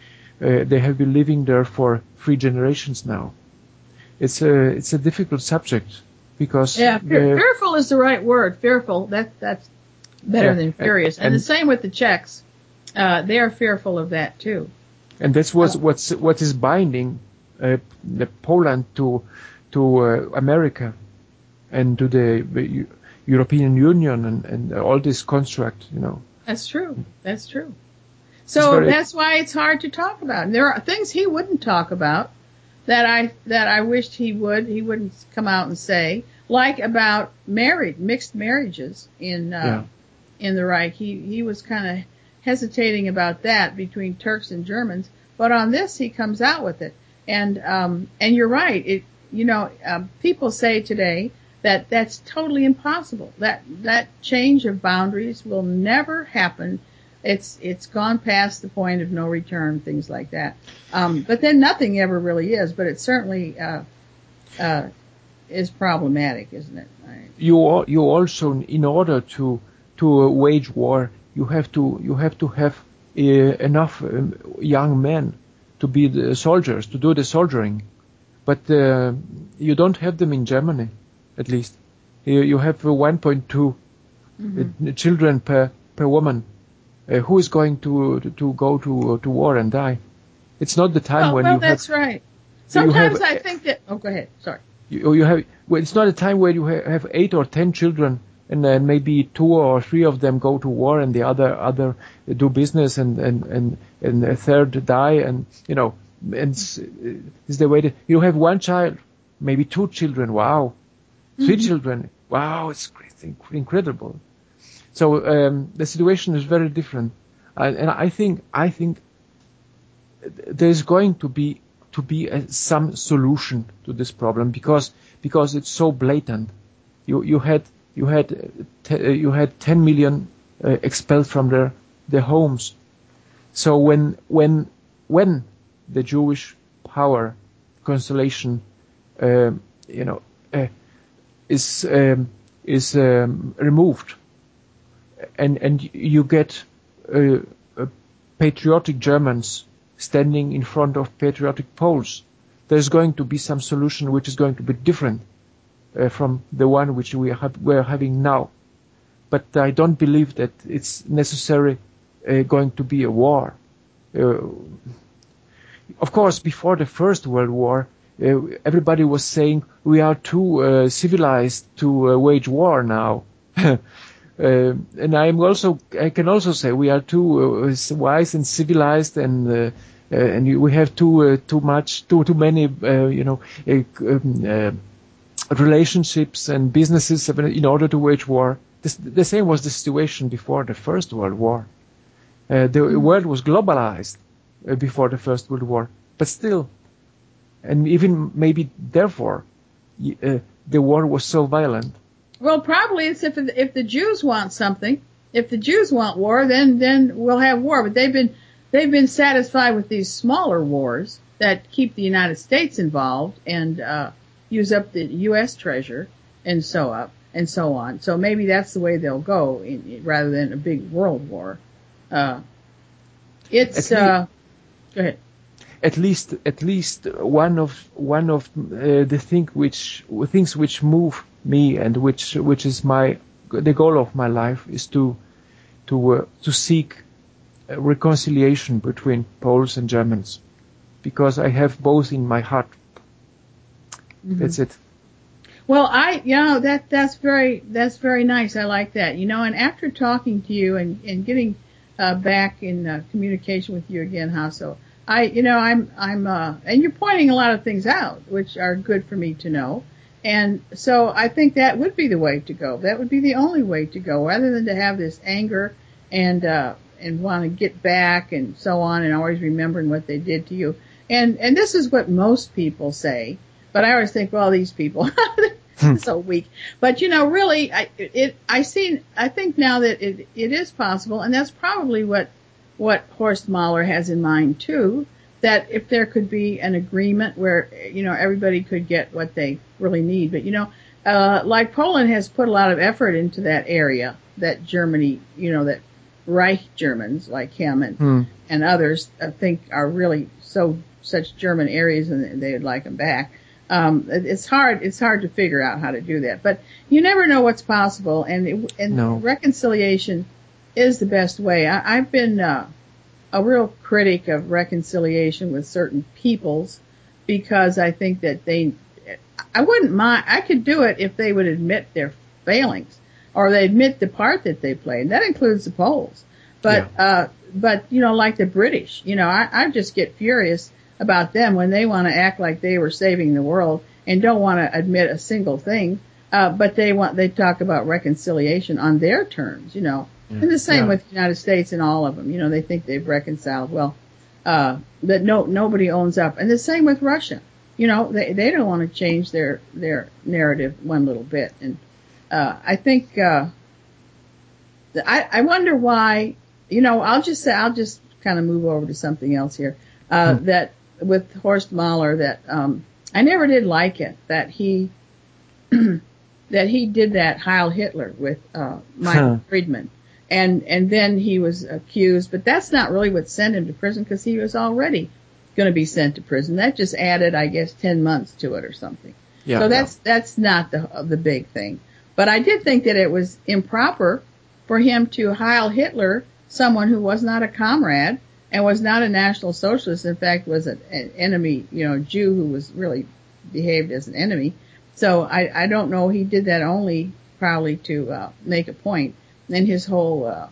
they have been living there for three generations now. It's a it's a difficult subject because yeah, fear, fearful is the right word. Fearful. That that's better yeah, than furious. And, and the same with the Czechs. Uh, they are fearful of that too. And that's what's what's what is binding uh, the Poland to to uh, America and to the uh, European Union and, and all this construct, you know. That's true. That's true. So that's why it's hard to talk about. And there are things he wouldn't talk about that I that I wished he would. He wouldn't come out and say, like about married mixed marriages in uh, yeah. in the Reich. He he was kind of hesitating about that between Turks and Germans. But on this, he comes out with it. And um, and you're right. It you know um, people say today that that's totally impossible. That that change of boundaries will never happen. It's it's gone past the point of no return, things like that. Um, but then nothing ever really is. But it certainly uh, uh, is problematic, isn't it? Right. You you also, in order to to wage war, you have to you have to have uh, enough um, young men to be the soldiers, to do the soldiering. But uh, you don't have them in Germany. At least, you, you have one point two mm-hmm. children per per woman. Uh, who is going to to, to go to to war and die? It's not the time well, when well, you that's have. right. Sometimes have, I think that. Oh, go ahead. Sorry. You, you have. Well, it's not a time where you ha- have eight or ten children, and then maybe two or three of them go to war, and the other other do business, and and and and a third die, and you know, and is the way that you have one child, maybe two children. Wow. Three mm-hmm. children. Wow, it's incredible. So um, the situation is very different, uh, and I think I think there's going to be to be a, some solution to this problem because because it's so blatant. You you had you had t- you had ten million uh, expelled from their their homes. So when when when the Jewish power constellation, uh, you know, uh, is um, is um, removed, and and you get uh, uh, patriotic Germans standing in front of patriotic Poles, there's going to be some solution which is going to be different uh, from the one which we have, we're having now. But I don't believe that it's necessary uh, going to be a war. Uh, of course, before the First World War, uh, everybody was saying we are too uh, civilized to uh, wage war now. uh, and I'm also, I can also say we are too uh, wise and civilized, and uh, uh, and we have too uh, too much, too too many, uh, you know, uh, um, uh, relationships and businesses in order to wage war. This, the same was the situation before the First World War. Uh, the mm-hmm. world was globalized uh, before the First World War, but still, and even maybe therefore, uh, the war was so violent. Well, probably it's if if the Jews want something, if the Jews want war, then then we'll have war. But they've been they've been satisfied with these smaller wars that keep the United States involved and uh, use up the U S treasure and so up and so on. So maybe that's the way they'll go, in, rather than a big world war. Uh, it's uh, go ahead. At least, at least one of one of uh, the thing which things which move me and which which is my the goal of my life is to to uh, to seek a reconciliation between Poles and Germans, because I have both in my heart. Mm-hmm. That's it. Well, I you know that that's very that's very nice. I like that. You know, and after talking to you and and getting uh, back in uh, communication with you again, Hasso, I, you know, I'm, I'm, uh, and you're pointing a lot of things out, which are good for me to know. And so I think that would be the way to go. That would be the only way to go, rather than to have this anger and, uh, and want to get back and so on, and always remembering what they did to you. And, and this is what most people say, but I always think, well, these people, so weak. But you know, really, I, it, I see, I think now that it, it is possible, and that's probably what, what Horst Mahler has in mind too, that if there could be an agreement where, you know, everybody could get what they really need. But, you know, uh, like Poland has put a lot of effort into that area, that Germany, you know, that Reich Germans like him and, hmm. and others I think are really so, such German areas, and they would like them back. Um, it's hard, it's hard to figure out how to do that, but you never know what's possible, and, it, and no. reconciliation is the best way. I, I've been uh, a real critic of reconciliation with certain peoples, because I think that they, I wouldn't mind, I could do it if they would admit their failings, or they admit the part that they played. That includes the Poles. But, yeah. uh, but, you know, like the British, you know, I, I just get furious about them when they want to act like they were saving the world and don't want to admit a single thing. Uh, but they want, they talk about reconciliation on their terms, you know. And the same yeah. with the United States and all of them. You know, they think they've reconciled. Well, uh, that no, nobody owns up. And the same with Russia. You know, they, they don't want to change their, their narrative one little bit. And, uh, I think, uh, I, I wonder why, you know, I'll just say, I'll just kind of move over to something else here, uh, hmm. that with Horst Mahler, that, um, I never did like it, that he, that he did that Heil Hitler with, uh, Michael huh. Friedman. And, and then he was accused, but that's not really what sent him to prison, because he was already going to be sent to prison. That just added, I guess, ten months to it or something. Yeah, so that's, yeah. that's not the, the big thing. But I did think that it was improper for him to Heil Hitler someone who was not a comrade and was not a National Socialist. In fact, was an, an enemy, you know, Jew who was really behaved as an enemy. So I, I don't know. He did that only probably to, uh, make a point. And his whole, uh,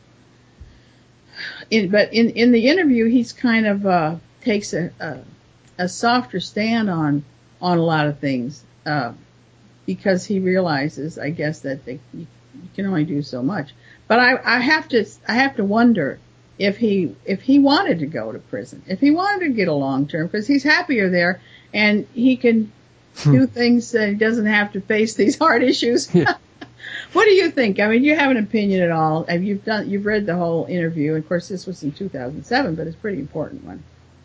in, but in, in the interview, he's kind of, uh, takes a, a, a softer stand on, on a lot of things, uh, because he realizes, I guess, that they, you, you can only do so much. But I, I have to, I have to wonder if he, if he wanted to go to prison, if he wanted to get a long term, because he's happier there and he can do things that he doesn't have to face these hard issues. Yeah. What do you think? I mean, do you have an opinion at all? Have you done, you've read the whole interview. Of course, this was in two thousand seven, but it's a pretty important one.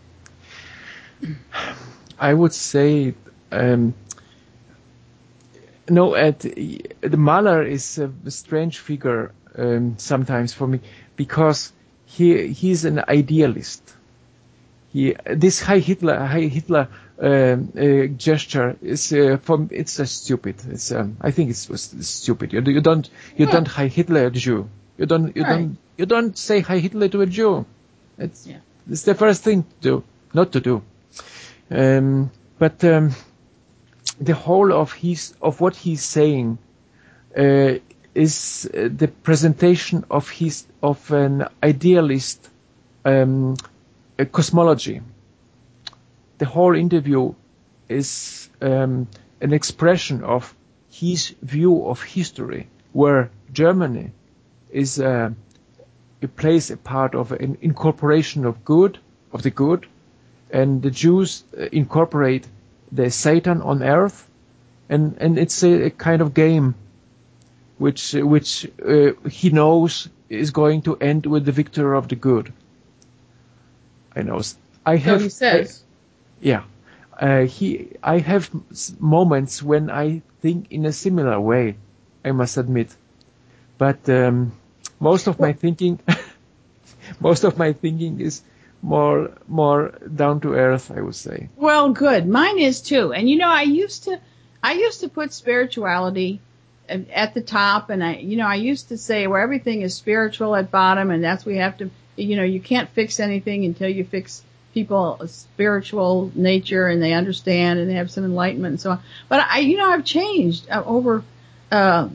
I would say, um, no, at, the Mahler is a strange figure um, sometimes for me, because he he's an idealist. He this Heil Hitler Heil Hitler um, uh, gesture is uh, from it's uh, stupid. It's um, I think it's, it's stupid. You, you don't you What? don't Heil Hitler a Jew. You don't you Right. don't you don't say Heil Hitler to a Jew. It's Yeah. it's the first thing to do, not to do. Um, but um, the whole of his of what he's saying uh, is uh, the presentation of his of an idealist um, a cosmology. The whole interview is um, an expression of his view of history, where Germany is uh, it plays a part of an incorporation of good of the good. And the Jews uh, incorporate the Satan on earth, and, and it's a, a kind of game which which uh, he knows is going to end with the victory of the good. I know. I have. So he says. I, yeah. Uh, he. I have moments when I think in a similar way. I must admit, but um, most of my thinking, most of my thinking is. More, more down to earth, I would say. Well, good. Mine is too. And you know, I used to, I used to put spirituality at, at the top, and I, you know, I used to say where everything is spiritual at bottom, and that's we have to, you know, you can't fix anything until you fix people's spiritual nature and they understand and they have some enlightenment and so on. But I, you know, I've changed uh, over, uh,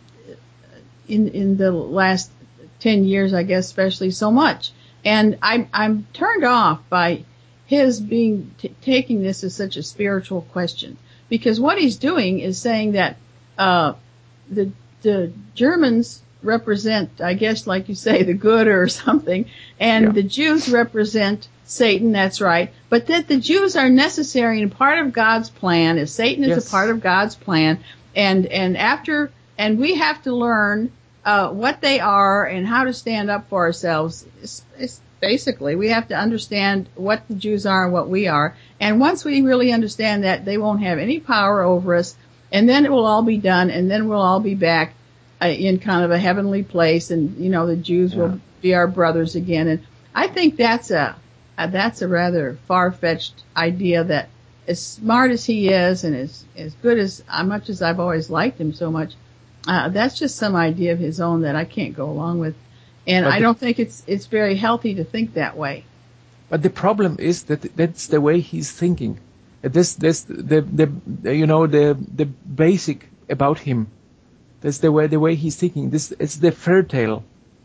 in in the last ten years, I guess, especially so much. And I'm, I'm turned off by his being, t- taking this as such a spiritual question. Because what he's doing is saying that, uh, the, the Germans represent, I guess, like you say, the good or something, and Yeah. the Jews represent Satan, that's right, but that the Jews are necessary and part of God's plan, as Satan is Yes. a part of God's plan, and, and after, and we have to learn Uh, what they are and how to stand up for ourselves. It's, it's basically, we have to understand what the Jews are and what we are. And once we really understand that, they won't have any power over us. And then it will all be done. And then we'll all be back uh, in kind of a heavenly place. And, you know, the Jews Yeah. will be our brothers again. And I think that's a, uh, that's a rather far-fetched idea that as smart as he is and as, as good as, as much as I've always liked him so much, Uh, that's just some idea of his own that I can't go along with. And But I the- don't think it's, it's very healthy to think that way. But the problem is that that's the way he's thinking. This, this, the, the, the, you know, the, the basic about him. That's the way, the way he's thinking. This, it's the fairy tale.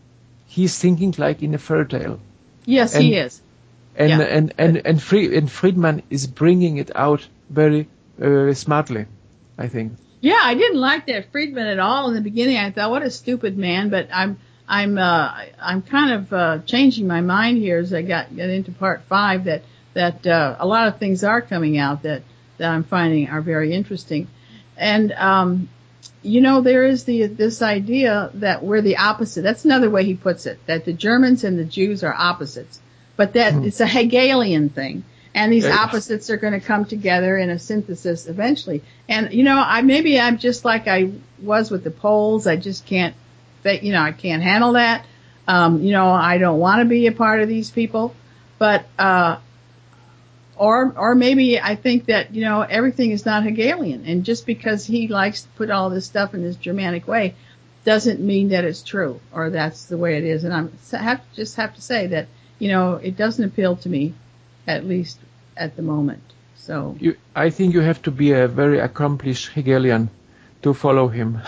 He's thinking like in a fairy tale. Yes, And- he is. And, Yeah. and, and, and, Fried, and Friedman is bringing it out very, uh, smartly, I think. Yeah, I didn't like that Friedman at all in the beginning. I thought, what a stupid man. But I'm, I'm, uh, I'm kind of uh, changing my mind here as I got get into part five. That that uh, a lot of things are coming out that that I'm finding are very interesting. And um, you know, there is the this idea that we're the opposite. That's another way he puts it. That the Germans and the Jews are opposites, but that Hmm. it's a Hegelian thing. And these Yeah. opposites are going to come together in a synthesis eventually. And, you know, I, maybe I'm just like I was with the Poles. I just can't, you know, I can't handle that. Um, you know, I don't want to be a part of these people. But, uh, or, or maybe I think that, you know, everything is not Hegelian. And just because he likes to put all this stuff in this Germanic way doesn't mean that it's true or that's the way it is. And I'm, I have to just have to say that, you know, it doesn't appeal to me, at least at the moment. So You, I think you have to be a very accomplished Hegelian to follow him.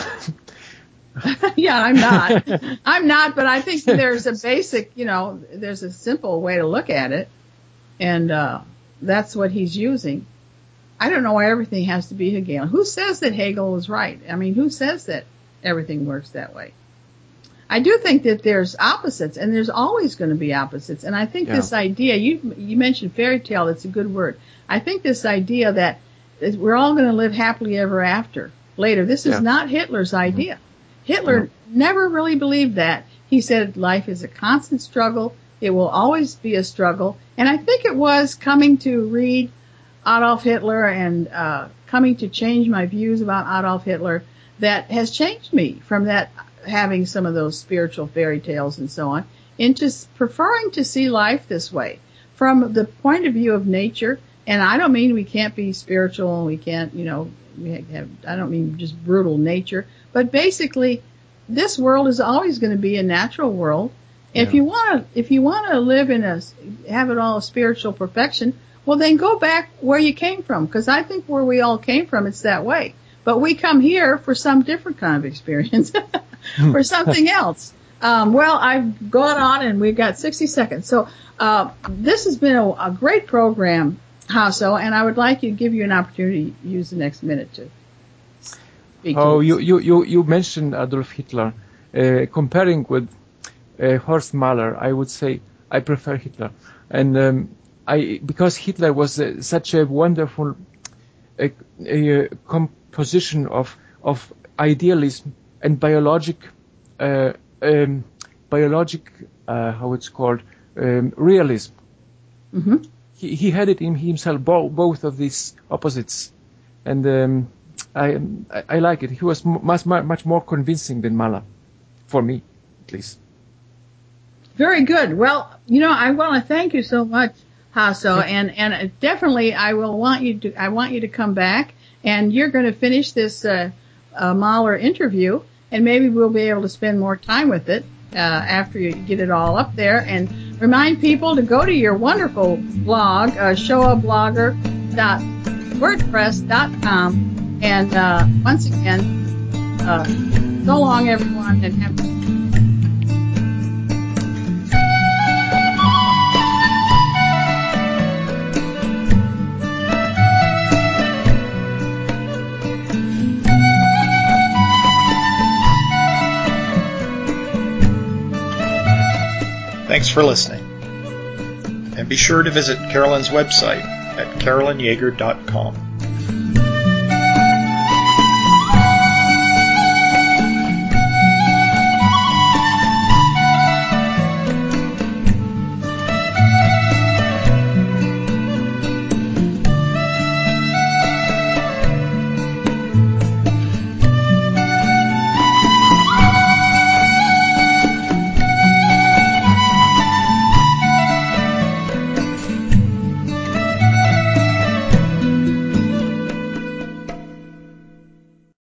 yeah, I'm not. I'm not, but I think there's a basic, you know, there's a simple way to look at it. And uh that's what he's using. I don't know why everything has to be Hegelian. Who says that Hegel was right? I mean, who says that everything works that way? I do think that there's opposites, and there's always going to be opposites. And I think Yeah. this idea, you you mentioned fairy tale, that's a good word. I think this idea that we're all going to live happily ever after later, this is Yeah. not Hitler's idea. Hitler Mm-hmm. never really believed that. He said life is a constant struggle. It will always be a struggle. And I think it was coming to read Adolf Hitler and uh, coming to change my views about Adolf Hitler that has changed me from that, having some of those spiritual fairy tales and so on, into s- preferring to see life this way from the point of view of nature. And I don't mean we can't be spiritual and we can't, you know, we have, I don't mean just brutal nature, but basically this world is always going to be a natural world. Yeah. If you want to, if you want to live in a, have it all spiritual perfection, well then go back where you came from, because I think where we all came from, it's that way. But we come here for some different kind of experience, for something else. Um, well, I've gone on and we've got sixty seconds. So, uh, this has been a, a great program, Hasso, and I would like to give you an opportunity to use the next minute to speak to Oh, us. you, you, you, you mentioned Adolf Hitler. Uh, comparing with uh, Horst Mahler, I would say I prefer Hitler. And um, I because Hitler was uh, such a wonderful uh, uh, composition of of idealism and biologic, uh, um, biologic, uh, how it's called, um, realism. Mm-hmm. He, he had it in himself, bo- both of these opposites, and um, I, I I like it. He was m- much much more convincing than Mahler, for me, at least. Very good. Well, you know, I want to thank you so much, Hasso, and and definitely I will want you to I want you to come back, and you're going to finish this uh, uh, Mahler interview, and maybe we'll be able to spend more time with it uh, after you get it all up there. And remind people to go to your wonderful blog, uh, showa blogger dot wordpress dot com, and uh, once again, uh, so long everyone, and have. Thanks for listening. And be sure to visit Carolyn's website at carolyn yager dot com.